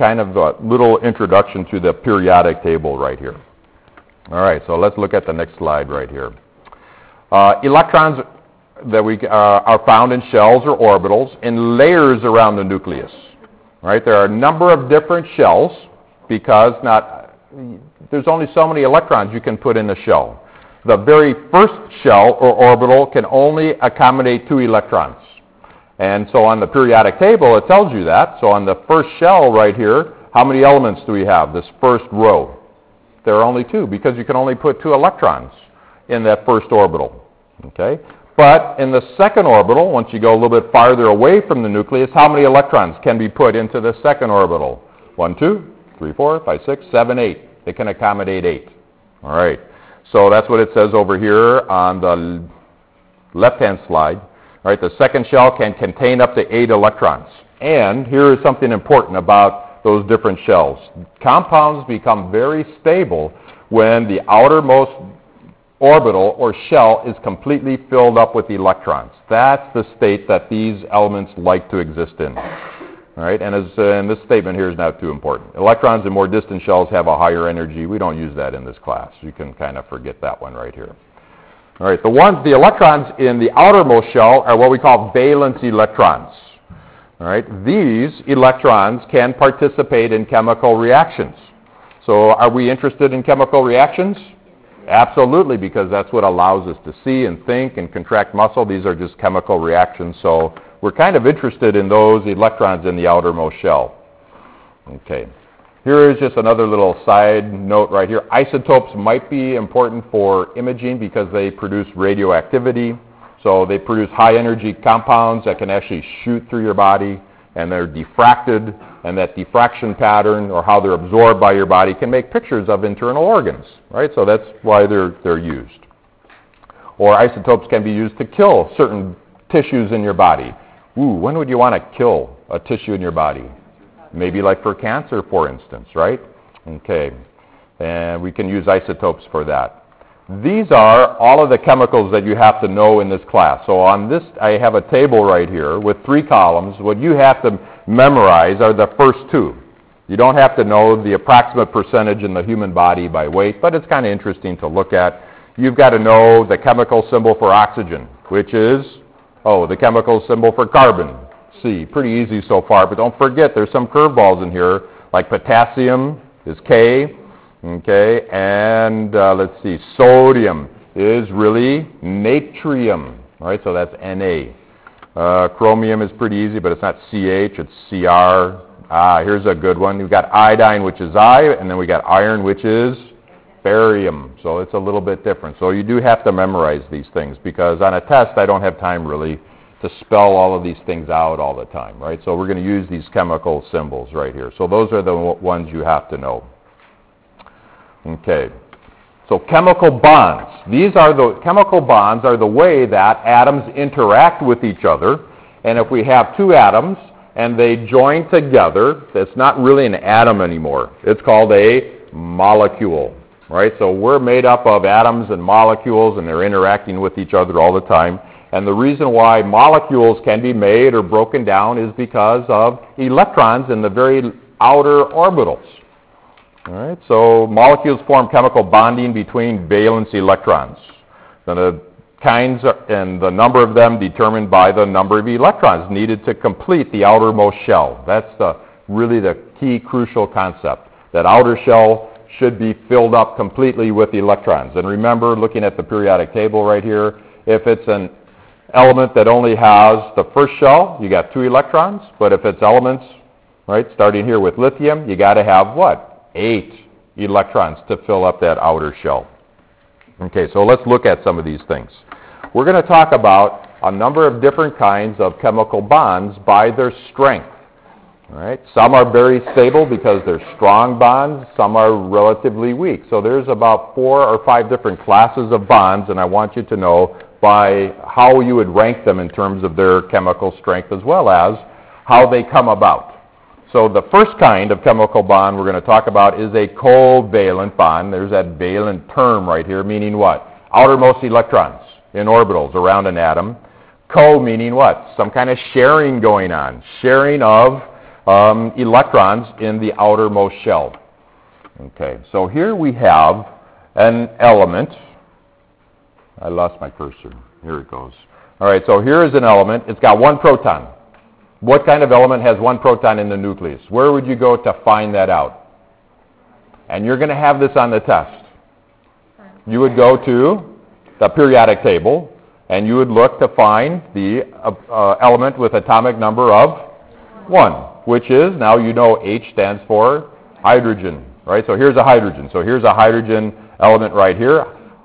kind of a little introduction to the periodic table right here. All right, so let's look at the next slide right here. Electrons that are found in shells or orbitals in layers around the nucleus. Right? There are a number of different shells because there's only so many electrons you can put in a shell. The very first shell or orbital can only accommodate 2 electrons. And so on the periodic table, it tells you that. So on the first shell right here, how many elements do we have? This first row. There are only 2 because you can only put 2 electrons in that first orbital. Okay? But in the second orbital, once you go a little bit farther away from the nucleus, how many electrons can be put into the second orbital? 1, 2, 3, 4, 5, 6, 7, 8. It can accommodate 8. All right. So that's what it says over here on the left-hand slide. All right. The second shell can contain up to 8 electrons. And here is something important about those different shells. Compounds become very stable when the outermost orbital or shell is completely filled up with electrons. That's the state that these elements like to exist in. All right, and this statement here is not too important. Electrons in more distant shells have a higher energy. We don't use that in this class. You can kind of forget that one right here. All right, the electrons in the outermost shell are what we call valence electrons. All right, these electrons can participate in chemical reactions. So are we interested in chemical reactions? Absolutely, because that's what allows us to see and think and contract muscle. These are just chemical reactions, so we're kind of interested in those electrons in the outermost shell. Okay. Here is just another little side note right here. Isotopes might be important for imaging because they produce radioactivity. So they produce high-energy compounds that can actually shoot through your body, and they're diffracted, and that diffraction pattern or how they're absorbed by your body can make pictures of internal organs, right? So that's why they're used. Or isotopes can be used to kill certain tissues in your body. When would you want to kill a tissue in your body? Maybe like for cancer, for instance, right? Okay. And we can use isotopes for that. These are all of the chemicals that you have to know in this class. So on this, I have a table right here with 3 columns. What you have to memorize are the first 2. You don't have to know the approximate percentage in the human body by weight, but it's kind of interesting to look at. You've got to know the chemical symbol for oxygen, which is, the chemical symbol for carbon, C. Pretty easy so far, but don't forget there's some curveballs in here, like potassium is K. Okay, and let's see, sodium is really natrium, all right, so that's Na. Chromium is pretty easy, but it's not CH, it's Cr. Here's a good one. We've got iodine, which is I, and then we got iron, which is barium, so it's a little bit different. So you do have to memorize these things, because on a test, I don't have time really to spell all of these things out all the time, right? So we're going to use these chemical symbols right here. So those are the ones you have to know. Okay, so chemical bonds. Chemical bonds are the way that atoms interact with each other. And if we have 2 atoms and they join together, it's not really an atom anymore. It's called a molecule, right? So we're made up of atoms and molecules, and they're interacting with each other all the time. And the reason why molecules can be made or broken down is because of electrons in the very outer orbitals. All right, so molecules form chemical bonding between valence electrons. The kinds and the number of them determined by the number of electrons needed to complete the outermost shell. That's really the key crucial concept. That outer shell should be filled up completely with electrons. And remember, looking at the periodic table right here, if it's an element that only has the first shell, you got 2 electrons. But if it's elements, right, starting here with lithium, you got to have what? 8 electrons to fill up that outer shell. Okay, so let's look at some of these things. We're going to talk about a number of different kinds of chemical bonds by their strength. All right, some are very stable because they're strong bonds. Some are relatively weak. So there's about 4 or 5 different classes of bonds, and I want you to know by how you would rank them in terms of their chemical strength as well as how they come about. So the first kind of chemical bond we're going to talk about is a covalent bond. There's that valent term right here, meaning what? Outermost electrons in orbitals around an atom. Co meaning what? Some kind of sharing going on. Sharing of electrons in the outermost shell. Okay, so here we have an element. I lost my cursor. Here it goes. All right, so here is an element. It's got one proton. What kind of element has one proton in the nucleus? Where would you go to find that out? And you're going to have this on the test. You would go to the periodic table, and you would look to find the element with atomic number of 1, which is, now you know H stands for hydrogen, right? So here's a hydrogen. So here's a hydrogen element right here,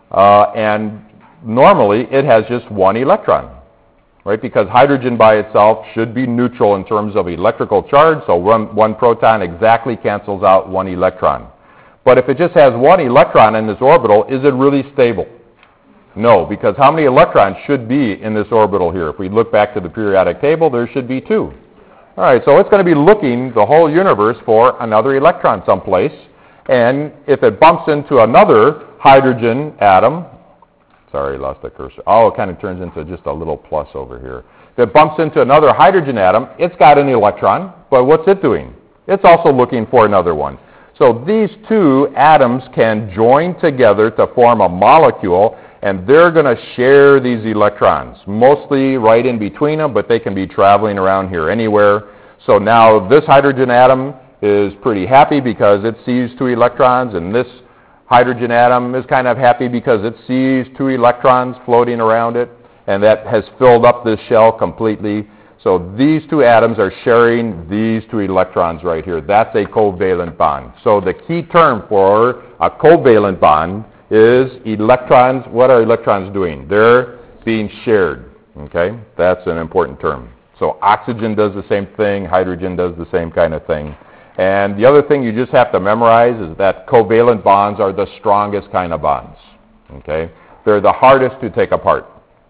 and normally it has just one electron, right? Because hydrogen by itself should be neutral in terms of electrical charge, so one proton exactly cancels out one electron. But if it just has one electron in this orbital, is it really stable? No, because how many electrons should be in this orbital here? If we look back to the periodic table, there should be 2. All right, so it's going to be looking the whole universe for another electron someplace, and if it bumps into another hydrogen atom, sorry, I lost the cursor. Oh, it kind of turns into just a little plus over here. If it bumps into another hydrogen atom, it's got an electron, but what's it doing? It's also looking for another one. So these two atoms can join together to form a molecule, and they're going to share these electrons, mostly right in between them, but they can be traveling around here anywhere. So now this hydrogen atom is pretty happy because it sees 2 electrons, and this hydrogen atom is kind of happy because it sees 2 electrons floating around it, and that has filled up this shell completely. So these 2 atoms are sharing these 2 electrons right here. That's a covalent bond. So the key term for a covalent bond is electrons. What are electrons doing? They're being shared. Okay? That's an important term. So oxygen does the same thing. Hydrogen does the same kind of thing. And the other thing you just have to memorize is that covalent bonds are the strongest kind of bonds. Okay? They're the hardest to take apart.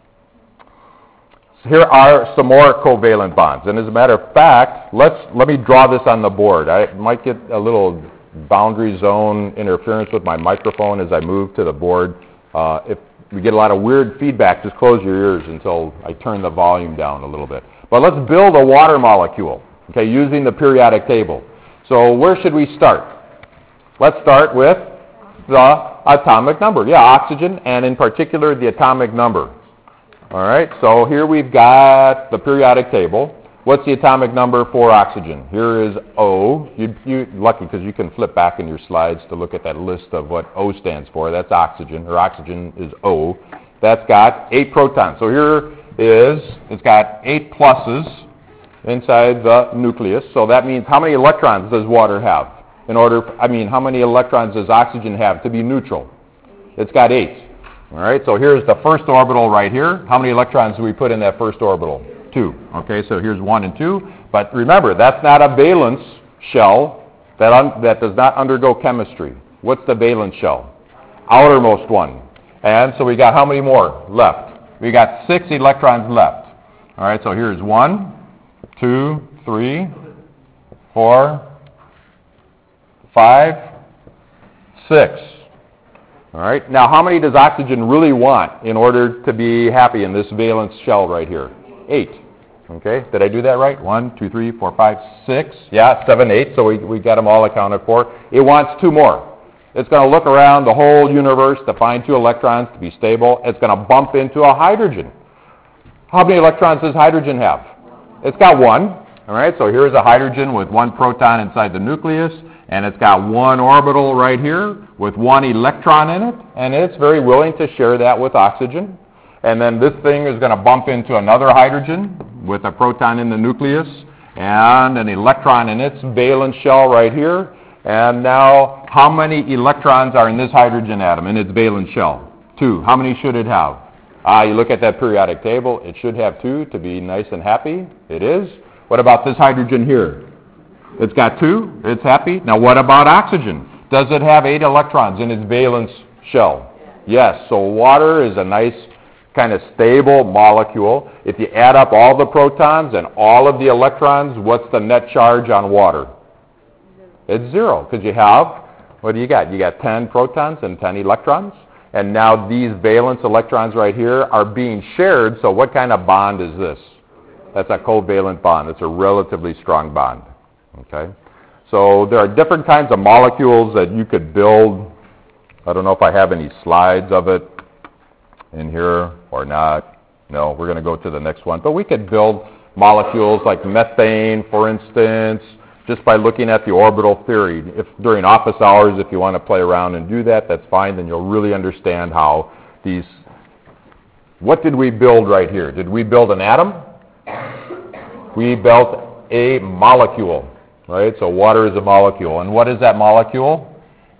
Here are some more covalent bonds. And as a matter of fact, let me draw this on the board. I might get a little boundary zone interference with my microphone as I move to the board. If we get a lot of weird feedback, just close your ears until I turn the volume down a little bit. But let's build a water molecule, okay, using the periodic table. So where should we start? Let's start with the atomic number. Yeah, oxygen, and in particular the atomic number. All right, so here we've got the periodic table. What's the atomic number for oxygen? Here is O. You're lucky because you can flip back in your slides to look at that list of what O stands for. That's oxygen, or oxygen is O. That's got 8 protons. So here it's got 8 pluses inside the nucleus. So that means how many electrons does water have? How many electrons does oxygen have to be neutral? It's got 8. All right, so here's the first orbital right here. How many electrons do we put in that first orbital? 2. Okay, so here's 1 and 2. But remember, that's not a valence shell. That does not undergo chemistry. What's the valence shell? Outermost one. And so we got how many more left? We got 6 electrons left. All right, so here's 1, 2, 3, 4, 5, 6. All right, now how many does oxygen really want in order to be happy in this valence shell right here? 8. Okay, did I do that right? 1, 2, 3, 4, 5, 6. Yeah, 7, 8, so we got them all accounted for. It wants 2 more. It's going to look around the whole universe to find 2 electrons to be stable. It's going to bump into a hydrogen. How many electrons does hydrogen have? It's got 1. All right, so here's a hydrogen with 1 proton inside the nucleus, and it's got 1 orbital right here with 1 electron in it, and it's very willing to share that with oxygen. And then this thing is going to bump into another hydrogen with a proton in the nucleus and an electron in its valence shell right here. And now, how many electrons are in this hydrogen atom in its valence shell? 2. How many should it have? You look at that periodic table, it should have 2 to be nice and happy. It is. What about this hydrogen here? It's got 2. It's happy. Now what about oxygen? Does it have 8 electrons in its valence shell? Yes. So water is a nice kind of stable molecule. If you add up all the protons and all of the electrons, what's the net charge on water? It's 0, because you have, what do you got? You got 10 protons and 10 electrons. And now these valence electrons right here are being shared, so what kind of bond is this? That's a covalent bond. It's a relatively strong bond. Okay? So there are different kinds of molecules that you could build. I don't know if I have any slides of it in here or not. No, we're going to go to the next one. But we could build molecules like methane, for instance, just by looking at the orbital theory. If during office hours, if you want to play around and do that, that's fine. Then you'll really understand how these... What did we build right here? Did we build an atom? We built a molecule, right? So water is a molecule. And what is that molecule?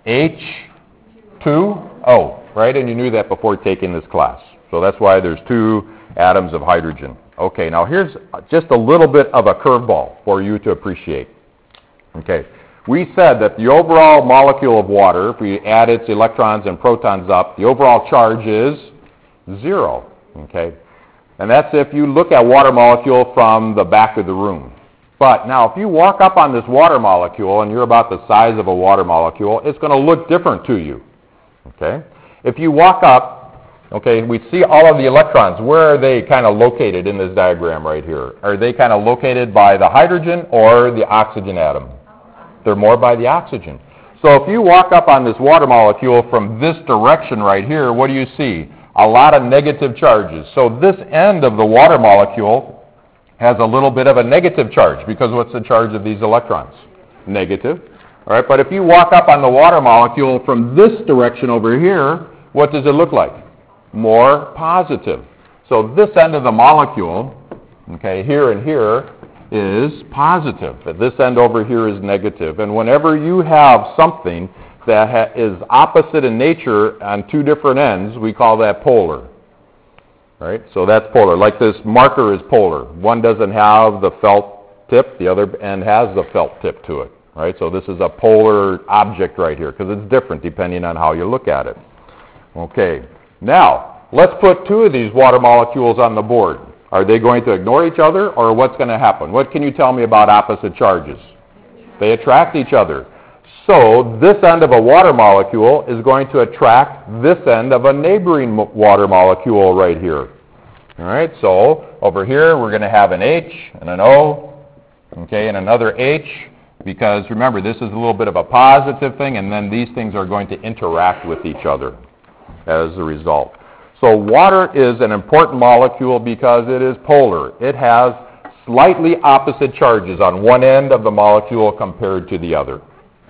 H2O, right? And you knew that before taking this class. So that's why there's 2 atoms of hydrogen. Okay, now here's just a little bit of a curveball for you to appreciate. Okay, we said that the overall molecule of water, if we add its electrons and protons up, the overall charge is 0. Okay, and that's if you look at water molecule from the back of the room. But now if you walk up on this water molecule and you're about the size of a water molecule, it's going to look different to you. Okay, if you walk up, okay, we see all of the electrons. Where are they kind of located in this diagram right here? Are they kind of located by the hydrogen or the oxygen atom? They're more by the oxygen. So if you walk up on this water molecule from this direction right here, what do you see? A lot of negative charges. So this end of the water molecule has a little bit of a negative charge, because what's the charge of these electrons? Negative. All right, but if you walk up on the water molecule from this direction over here, what does it look like? More positive. So this end of the molecule, okay, here and here, is positive. But this end over here is negative. And whenever you have something that is opposite in nature on 2 different ends, we call that polar. Right? So that's polar. Like this marker is polar. One doesn't have the felt tip, the other end has the felt tip to it. Right? So this is a polar object right here, because it's different depending on how you look at it. Okay. Now, let's put 2 of these water molecules on the board. Are they going to ignore each other, or what's going to happen? What can you tell me about opposite charges? They attract each other. So this end of a water molecule is going to attract this end of a neighboring water molecule right here. All right, so over here we're going to have an H and an O, okay, and another H, because remember, this is a little bit of a positive thing, and then these things are going to interact with each other as a result. So water is an important molecule because it is polar. It has slightly opposite charges on one end of the molecule compared to the other.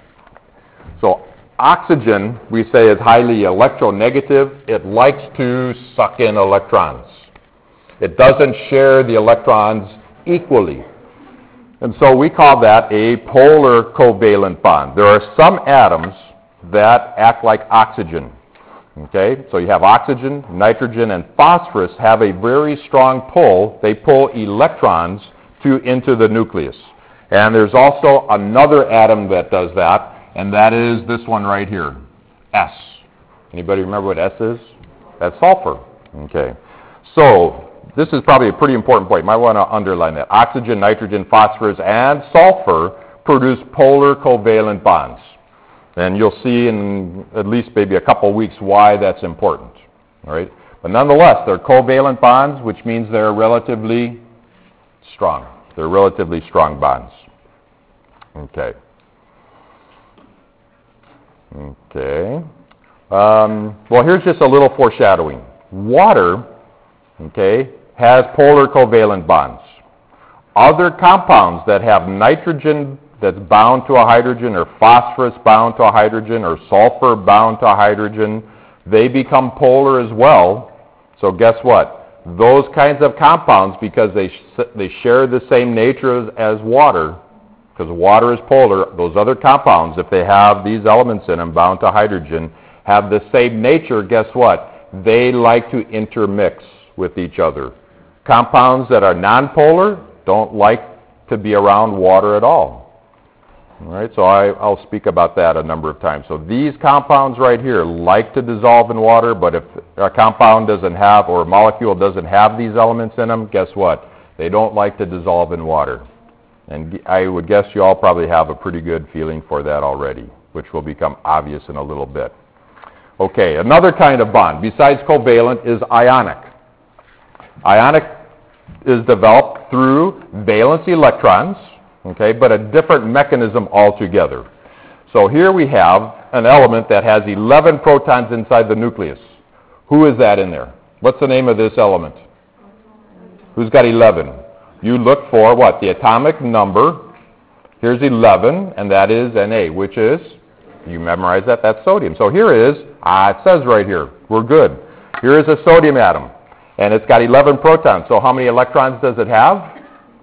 So oxygen, we say, is highly electronegative. It likes to suck in electrons. It doesn't share the electrons equally. And so we call that a polar covalent bond. There are some atoms that act like oxygen. Okay, so you have oxygen, nitrogen, and phosphorus have a very strong pull. They pull electrons into the nucleus. And there's also another atom that does that, and that is this one right here, S. Anybody remember what S is? That's sulfur. Okay, so this is probably a pretty important point. You might want to underline that. Oxygen, nitrogen, phosphorus, and sulfur produce polar covalent bonds. And you'll see in at least maybe a couple weeks why that's important. All right? But nonetheless, they're covalent bonds, which means they're relatively strong. They're relatively strong bonds. Okay. Okay. Well, here's just a little foreshadowing. Water, okay, has polar covalent bonds. Other compounds that have nitrogen that's bound to a hydrogen, or phosphorus bound to a hydrogen, or sulfur bound to a hydrogen, they become polar as well. So guess what? Those kinds of compounds, because they share the same nature as water, because water is polar, those other compounds, if they have these elements in them bound to hydrogen, have the same nature, guess what? They like to intermix with each other. Compounds that are nonpolar don't like to be around water at all. All right, so I'll speak about that a number of times. So these compounds right here like to dissolve in water, but if a compound doesn't have, or a molecule doesn't have these elements in them, guess what? They don't like to dissolve in water. And I would guess you all probably have a pretty good feeling for that already, which will become obvious in a little bit. Okay, another kind of bond, besides covalent, is ionic. Ionic is developed through valence electrons, okay, but a different mechanism altogether. So here we have an element that has 11 protons inside the nucleus. Who is that in there? What's the name of this element? Who's got 11? You look for what? The atomic number. Here's 11, and that is Na, which is, you memorize that, that's sodium. So here is, it says right here, we're good. Here is a sodium atom, and it's got 11 protons. So how many electrons does it have?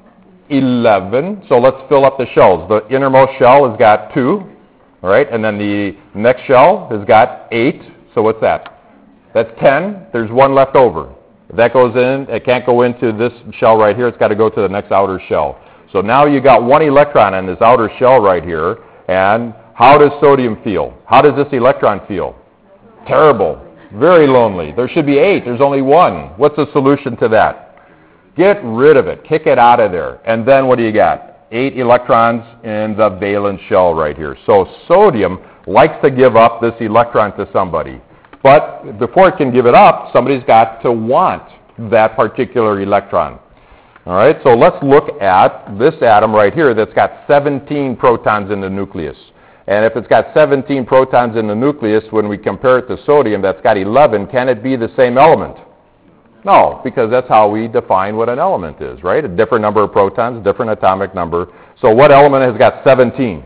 11. So let's fill up the shells. The innermost shell has got 2, all right, and then the next shell has got 8. So what's that? That's 10. There's 1 left over. If that goes in, it can't go into this shell right here. It's got to go to the next outer shell. So now you got 1 electron in this outer shell right here, and how does sodium feel? How does this electron feel? Terrible. Very lonely. There should be 8. There's only 1. What's the solution to that? Get rid of it. Kick it out of there. And then what do you got? 8 electrons in the valence shell right here. So sodium likes to give up this electron to somebody. But before it can give it up, somebody's got to want that particular electron. All right, so let's look at this atom right here that's got 17 protons in the nucleus. And if it's got 17 protons in the nucleus, when we compare it to sodium that's got 11, can it be the same element? No, because that's how we define what an element is, right? A different number of protons, different atomic number. So what element has got 17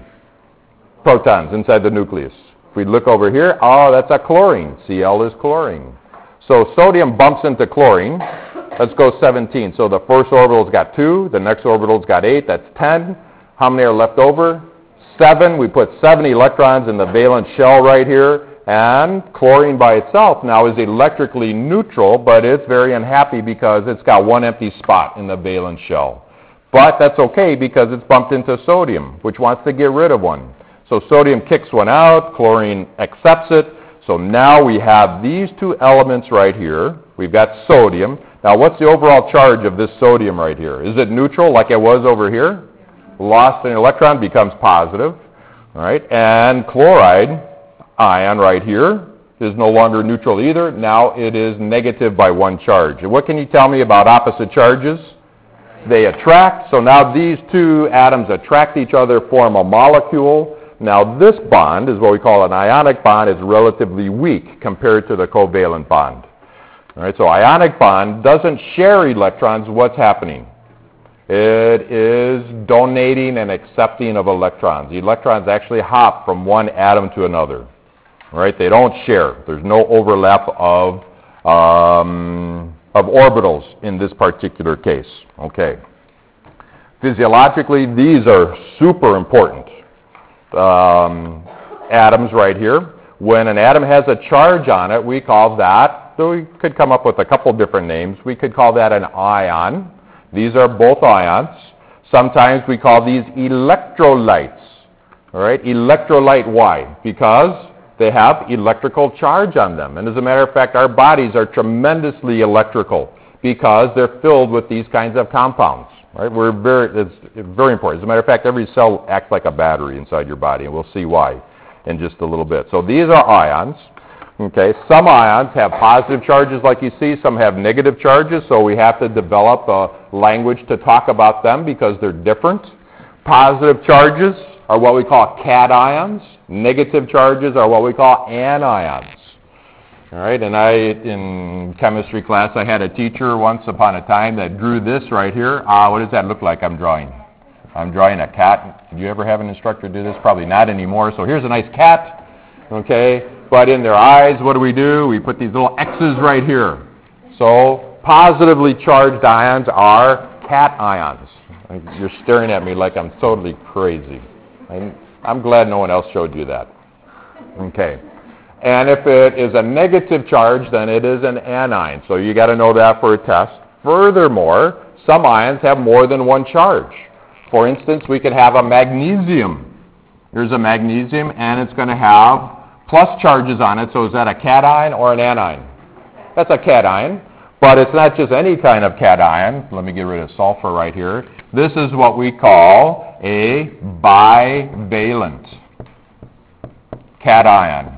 protons inside the nucleus? If we look over here, that's a chlorine. Cl is chlorine. So sodium bumps into chlorine. Let's go 17. So the first orbital's got 2, the next orbital's got 8, that's 10. How many are left over? 7. We put 7 electrons in the valence shell right here, and chlorine by itself now is electrically neutral, but it's very unhappy because it's got 1 empty spot in the valence shell. But that's okay because it's bumped into sodium, which wants to get rid of 1. So sodium kicks 1 out, chlorine accepts it. So now we have these 2 elements right here. We've got sodium. Now what's the overall charge of this sodium right here? Is it neutral like it was over here? Lost an electron, becomes positive. All right, and chloride ion right here is no longer neutral either. Now it is negative by 1 charge. And what can you tell me about opposite charges? They attract. So now these 2 atoms attract each other, form a molecule. Now this bond is what we call an ionic bond. It's relatively weak compared to the covalent bond. All right, so ionic bond doesn't share electrons. What's happening? It is donating and accepting of electrons. The electrons actually hop from one atom to another. All right, they don't share. There's no overlap of orbitals in this particular case. Okay. Physiologically, these are super important atoms right here. When an atom has a charge on it, we call that, so we could come up with a couple different names. We could call that an ion. These are both ions. Sometimes we call these electrolytes. All right, electrolyte, why? Because they have electrical charge on them. And as a matter of fact, our bodies are tremendously electrical because they're filled with these kinds of compounds. Right? It's very important. As a matter of fact, every cell acts like a battery inside your body, and we'll see why in just a little bit. So these are ions. Okay, some ions have positive charges like you see, some have negative charges, so we have to develop a language to talk about them because they're different. Positive charges are what we call cations. Negative charges are what we call anions. All right, and in chemistry class, I had a teacher once upon a time that drew this right here. What does that look like I'm drawing? I'm drawing a cat. Did you ever have an instructor do this? Probably not anymore. So here's a nice cat, okay? But in their eyes, what do? We put these little X's right here. So positively charged ions are cations. You're staring at me like I'm totally crazy. I'm glad no one else showed you that. Okay. And if it is a negative charge, then it is an anion. So you got to know that for a test. Furthermore, some ions have more than one charge. For instance, we could have a magnesium. Here's a magnesium, and it's going to have plus charges on it. So is that a cation or an anion? That's a cation. But it's not just any kind of cation. Let me get rid of sulfur right here. This is what we call a bivalent cation.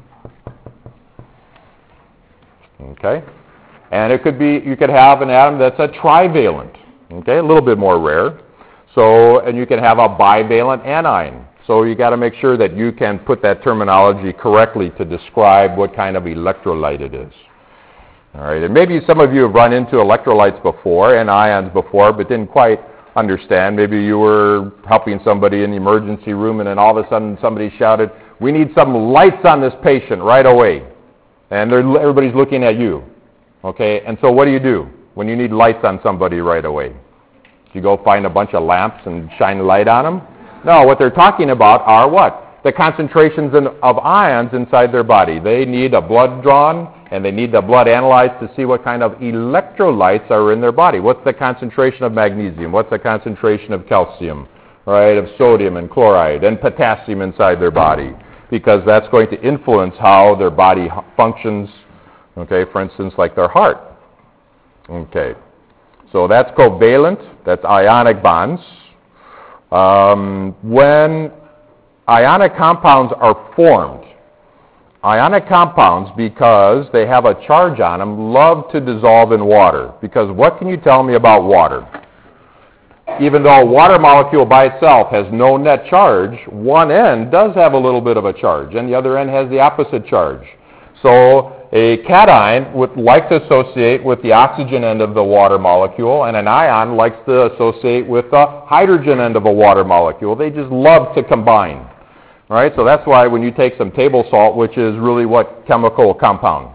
Okay? And it could be, you could have an atom that's a trivalent. Okay? A little bit more rare. So, and you can have a bivalent anion. So you got to make sure that you can put that terminology correctly to describe what kind of electrolyte it is. All right, and maybe some of you have run into electrolytes before and ions before, but didn't quite understand. Maybe you were helping somebody in the emergency room, and then all of a sudden somebody shouted, "We need some lights on this patient right away." And everybody's looking at you. Okay, and so what do when you need lights on somebody right away? Do you go find a bunch of lamps and shine a light on them? No, what they're talking about are what? The concentrations of ions inside their body. They need a blood drawn, and they need the blood analyzed to see what kind of electrolytes are in their body. What's the concentration of magnesium? What's the concentration of calcium, right, of sodium and chloride and potassium inside their body? Because that's going to influence how their body functions, okay, for instance, like their heart. Okay, so that's covalent, that's ionic bonds. When ionic compounds are formed, ionic compounds, because they have a charge on them, love to dissolve in water. Because what can you tell me about water? Even though a water molecule by itself has no net charge, one end does have a little bit of a charge, and the other end has the opposite charge. So a cation would like to associate with the oxygen end of the water molecule, and an ion likes to associate with the hydrogen end of a water molecule. They just love to combine. All right, so that's why when you take some table salt, which is really what chemical compound?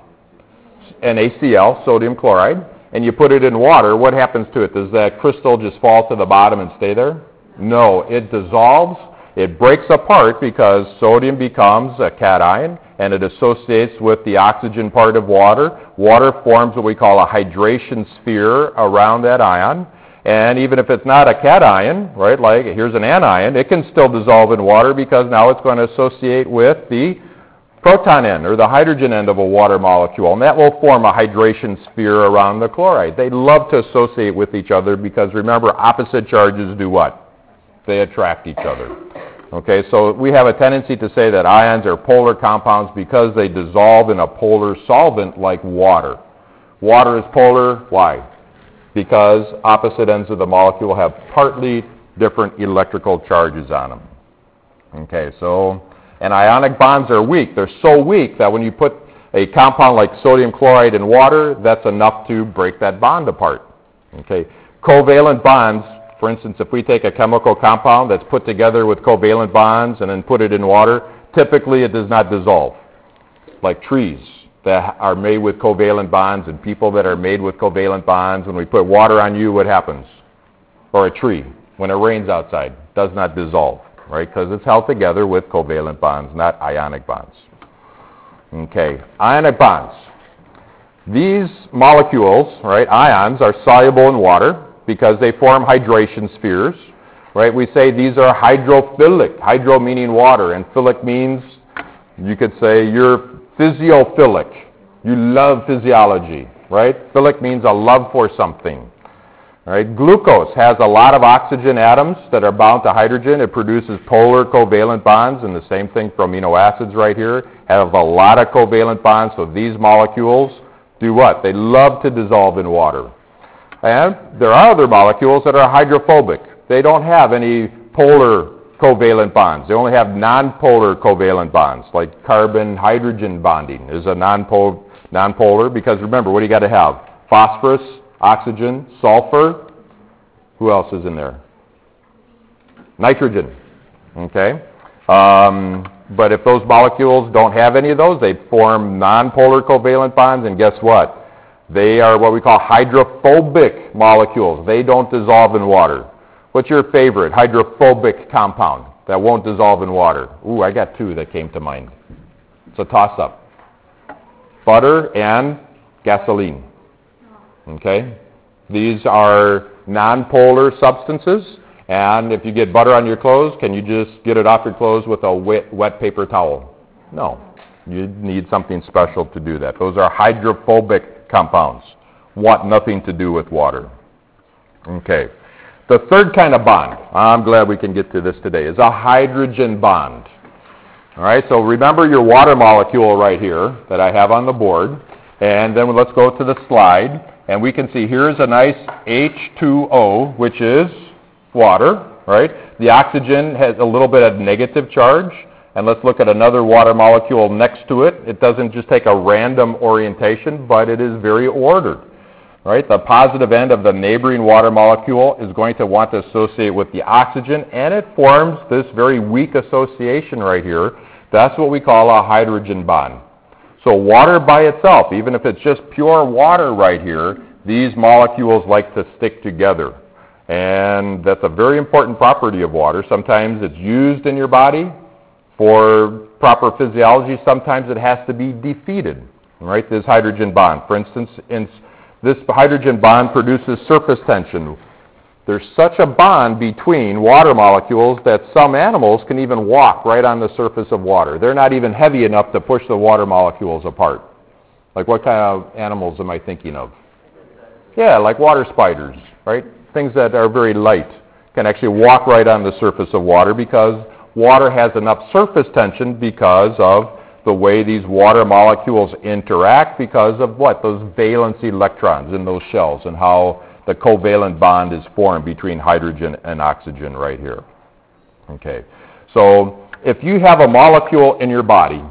NaCl, sodium chloride, and you put it in water, what happens to it? Does that crystal just fall to the bottom and stay there? No, it dissolves. It breaks apart because sodium becomes a cation, and it associates with the oxygen part of water. Water forms what we call a hydration sphere around that ion. And even if it's not a cation, right, like here's an anion, it can still dissolve in water because now it's going to associate with the proton end or the hydrogen end of a water molecule, and that will form a hydration sphere around the chloride. They love to associate with each other because, remember, opposite charges do what? They attract each other. Okay, so we have a tendency to say that ions are polar compounds because they dissolve in a polar solvent like water. Water is polar. Why? Because opposite ends of the molecule have partly different electrical charges on them. Okay, so, and ionic bonds are weak. They're so weak that when you put a compound like sodium chloride in water, that's enough to break that bond apart. Okay, covalent bonds, for instance, if we take a chemical compound that's put together with covalent bonds and then put it in water, typically it does not dissolve. Like trees that are made with covalent bonds and people that are made with covalent bonds, when we put water on you, what happens? Or a tree, when it rains outside, does not dissolve, right? Because it's held together with covalent bonds, not ionic bonds. Okay, ionic bonds. These molecules, right, ions, are soluble in water because they form hydration spheres, right? We say these are hydrophilic, hydro meaning water, and philic means, you could say you're physiophilic. You love physiology, right? Philic means a love for something. All right? Glucose has a lot of oxygen atoms that are bound to hydrogen. It produces polar covalent bonds, and the same thing for amino acids right here have a lot of covalent bonds, so these molecules do what? They love to dissolve in water. And there are other molecules that are hydrophobic. They don't have any polar covalent bonds. They only have nonpolar covalent bonds, like carbon-hydrogen bonding is a nonpolar because, remember, what do you got to have? Phosphorus, oxygen, sulfur. Who else is in there? Nitrogen. Okay? But if those molecules don't have any of those, they form nonpolar covalent bonds, and guess what? They are what we call hydrophobic molecules. They don't dissolve in water. What's your favorite hydrophobic compound that won't dissolve in water? Ooh, I got two that came to mind. It's a toss-up. Butter and gasoline. Okay? These are nonpolar substances, and if you get butter on your clothes, can you just get it off your clothes with a wet paper towel? No. You need something special to do that. Those are hydrophobic compounds. Want nothing to do with water. Okay. The third kind of bond, I'm glad we can get to this today, is a hydrogen bond. All right, so remember your water molecule right here that I have on the board, and then let's go to the slide, and we can see here's a nice H2O, which is water, right? The oxygen has a little bit of negative charge, and let's look at another water molecule next to it. It doesn't just take a random orientation, but it is very ordered, right? The positive end of the neighboring water molecule is going to want to associate with the oxygen, and it forms this very weak association right here. That's what we call a hydrogen bond. So water by itself, even if it's just pure water right here, these molecules like to stick together. And that's a very important property of water. Sometimes it's used in your body for proper physiology. Sometimes it has to be defeated, right? This hydrogen bond. For instance, this hydrogen bond produces surface tension. There's such a bond between water molecules that some animals can even walk right on the surface of water. They're not even heavy enough to push the water molecules apart. Like what kind of animals am I thinking of? Yeah, like water spiders, right? Things that are very light can actually walk right on the surface of water because water has enough surface tension because of the way these water molecules interact because of what? Those valence electrons in those shells and how the covalent bond is formed between hydrogen and oxygen right here. Okay, so if you have a molecule in your body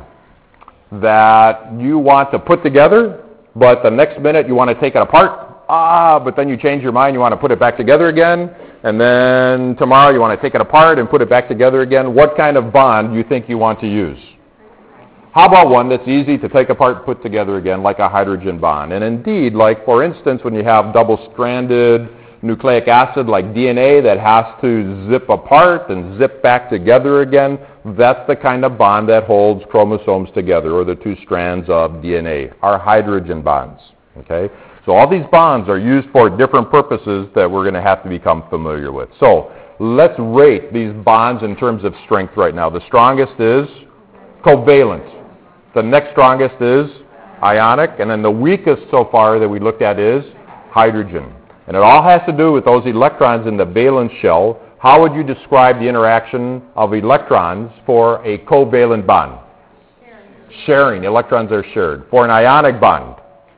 that you want to put together, but the next minute you want to take it apart, but then you change your mind, you want to put it back together again, and then tomorrow you want to take it apart and put it back together again, what kind of bond do you think you want to use? How about one that's easy to take apart and put together again, like a hydrogen bond? And indeed, like for instance, when you have double-stranded nucleic acid like DNA that has to zip apart and zip back together again, that's the kind of bond that holds chromosomes together, or the two strands of DNA, are hydrogen bonds. Okay? So all these bonds are used for different purposes that we're going to have to become familiar with. So let's rate these bonds in terms of strength right now. The strongest is covalent. The next strongest is ionic, and then the weakest so far that we looked at is hydrogen. And it all has to do with those electrons in the valence shell. How would you describe the interaction of electrons for a covalent bond? Sharing. Electrons are shared. For an ionic bond?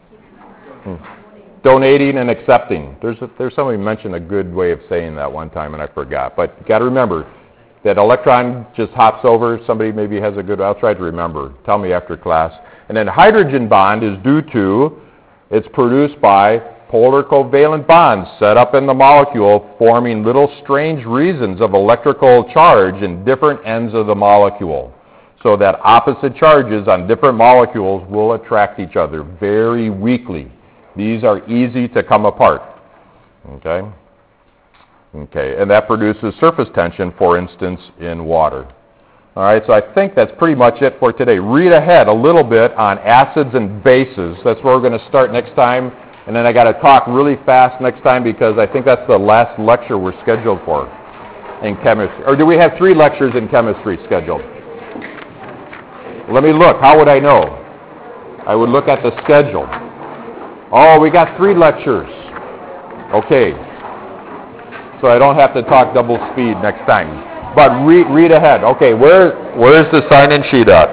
Donating and accepting. There's somebody mentioned a good way of saying that one time, and I forgot. But you got to remember, that electron just hops over. Somebody maybe has a good, I'll try to remember. Tell me after class. And then hydrogen bond is due to, it's produced by polar covalent bonds set up in the molecule forming little strange regions of electrical charge in different ends of the molecule. So that opposite charges on different molecules will attract each other very weakly. These are easy to come apart. Okay? Okay, and that produces surface tension, for instance, in water. All right, so I think that's pretty much it for today. Read ahead a little bit on acids and bases. That's where we're going to start next time. And then I got to talk really fast next time because I think that's the last lecture we're scheduled for in chemistry. Or do we have 3 lectures in chemistry scheduled? Let me look. How would I know? I would look at the schedule. Oh, we got 3 lectures. Okay. So I don't have to talk double speed next time. But read ahead. Okay, where's the sign-in sheet at?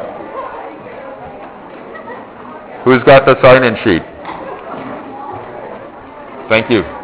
Who's got the sign-in sheet? Thank you.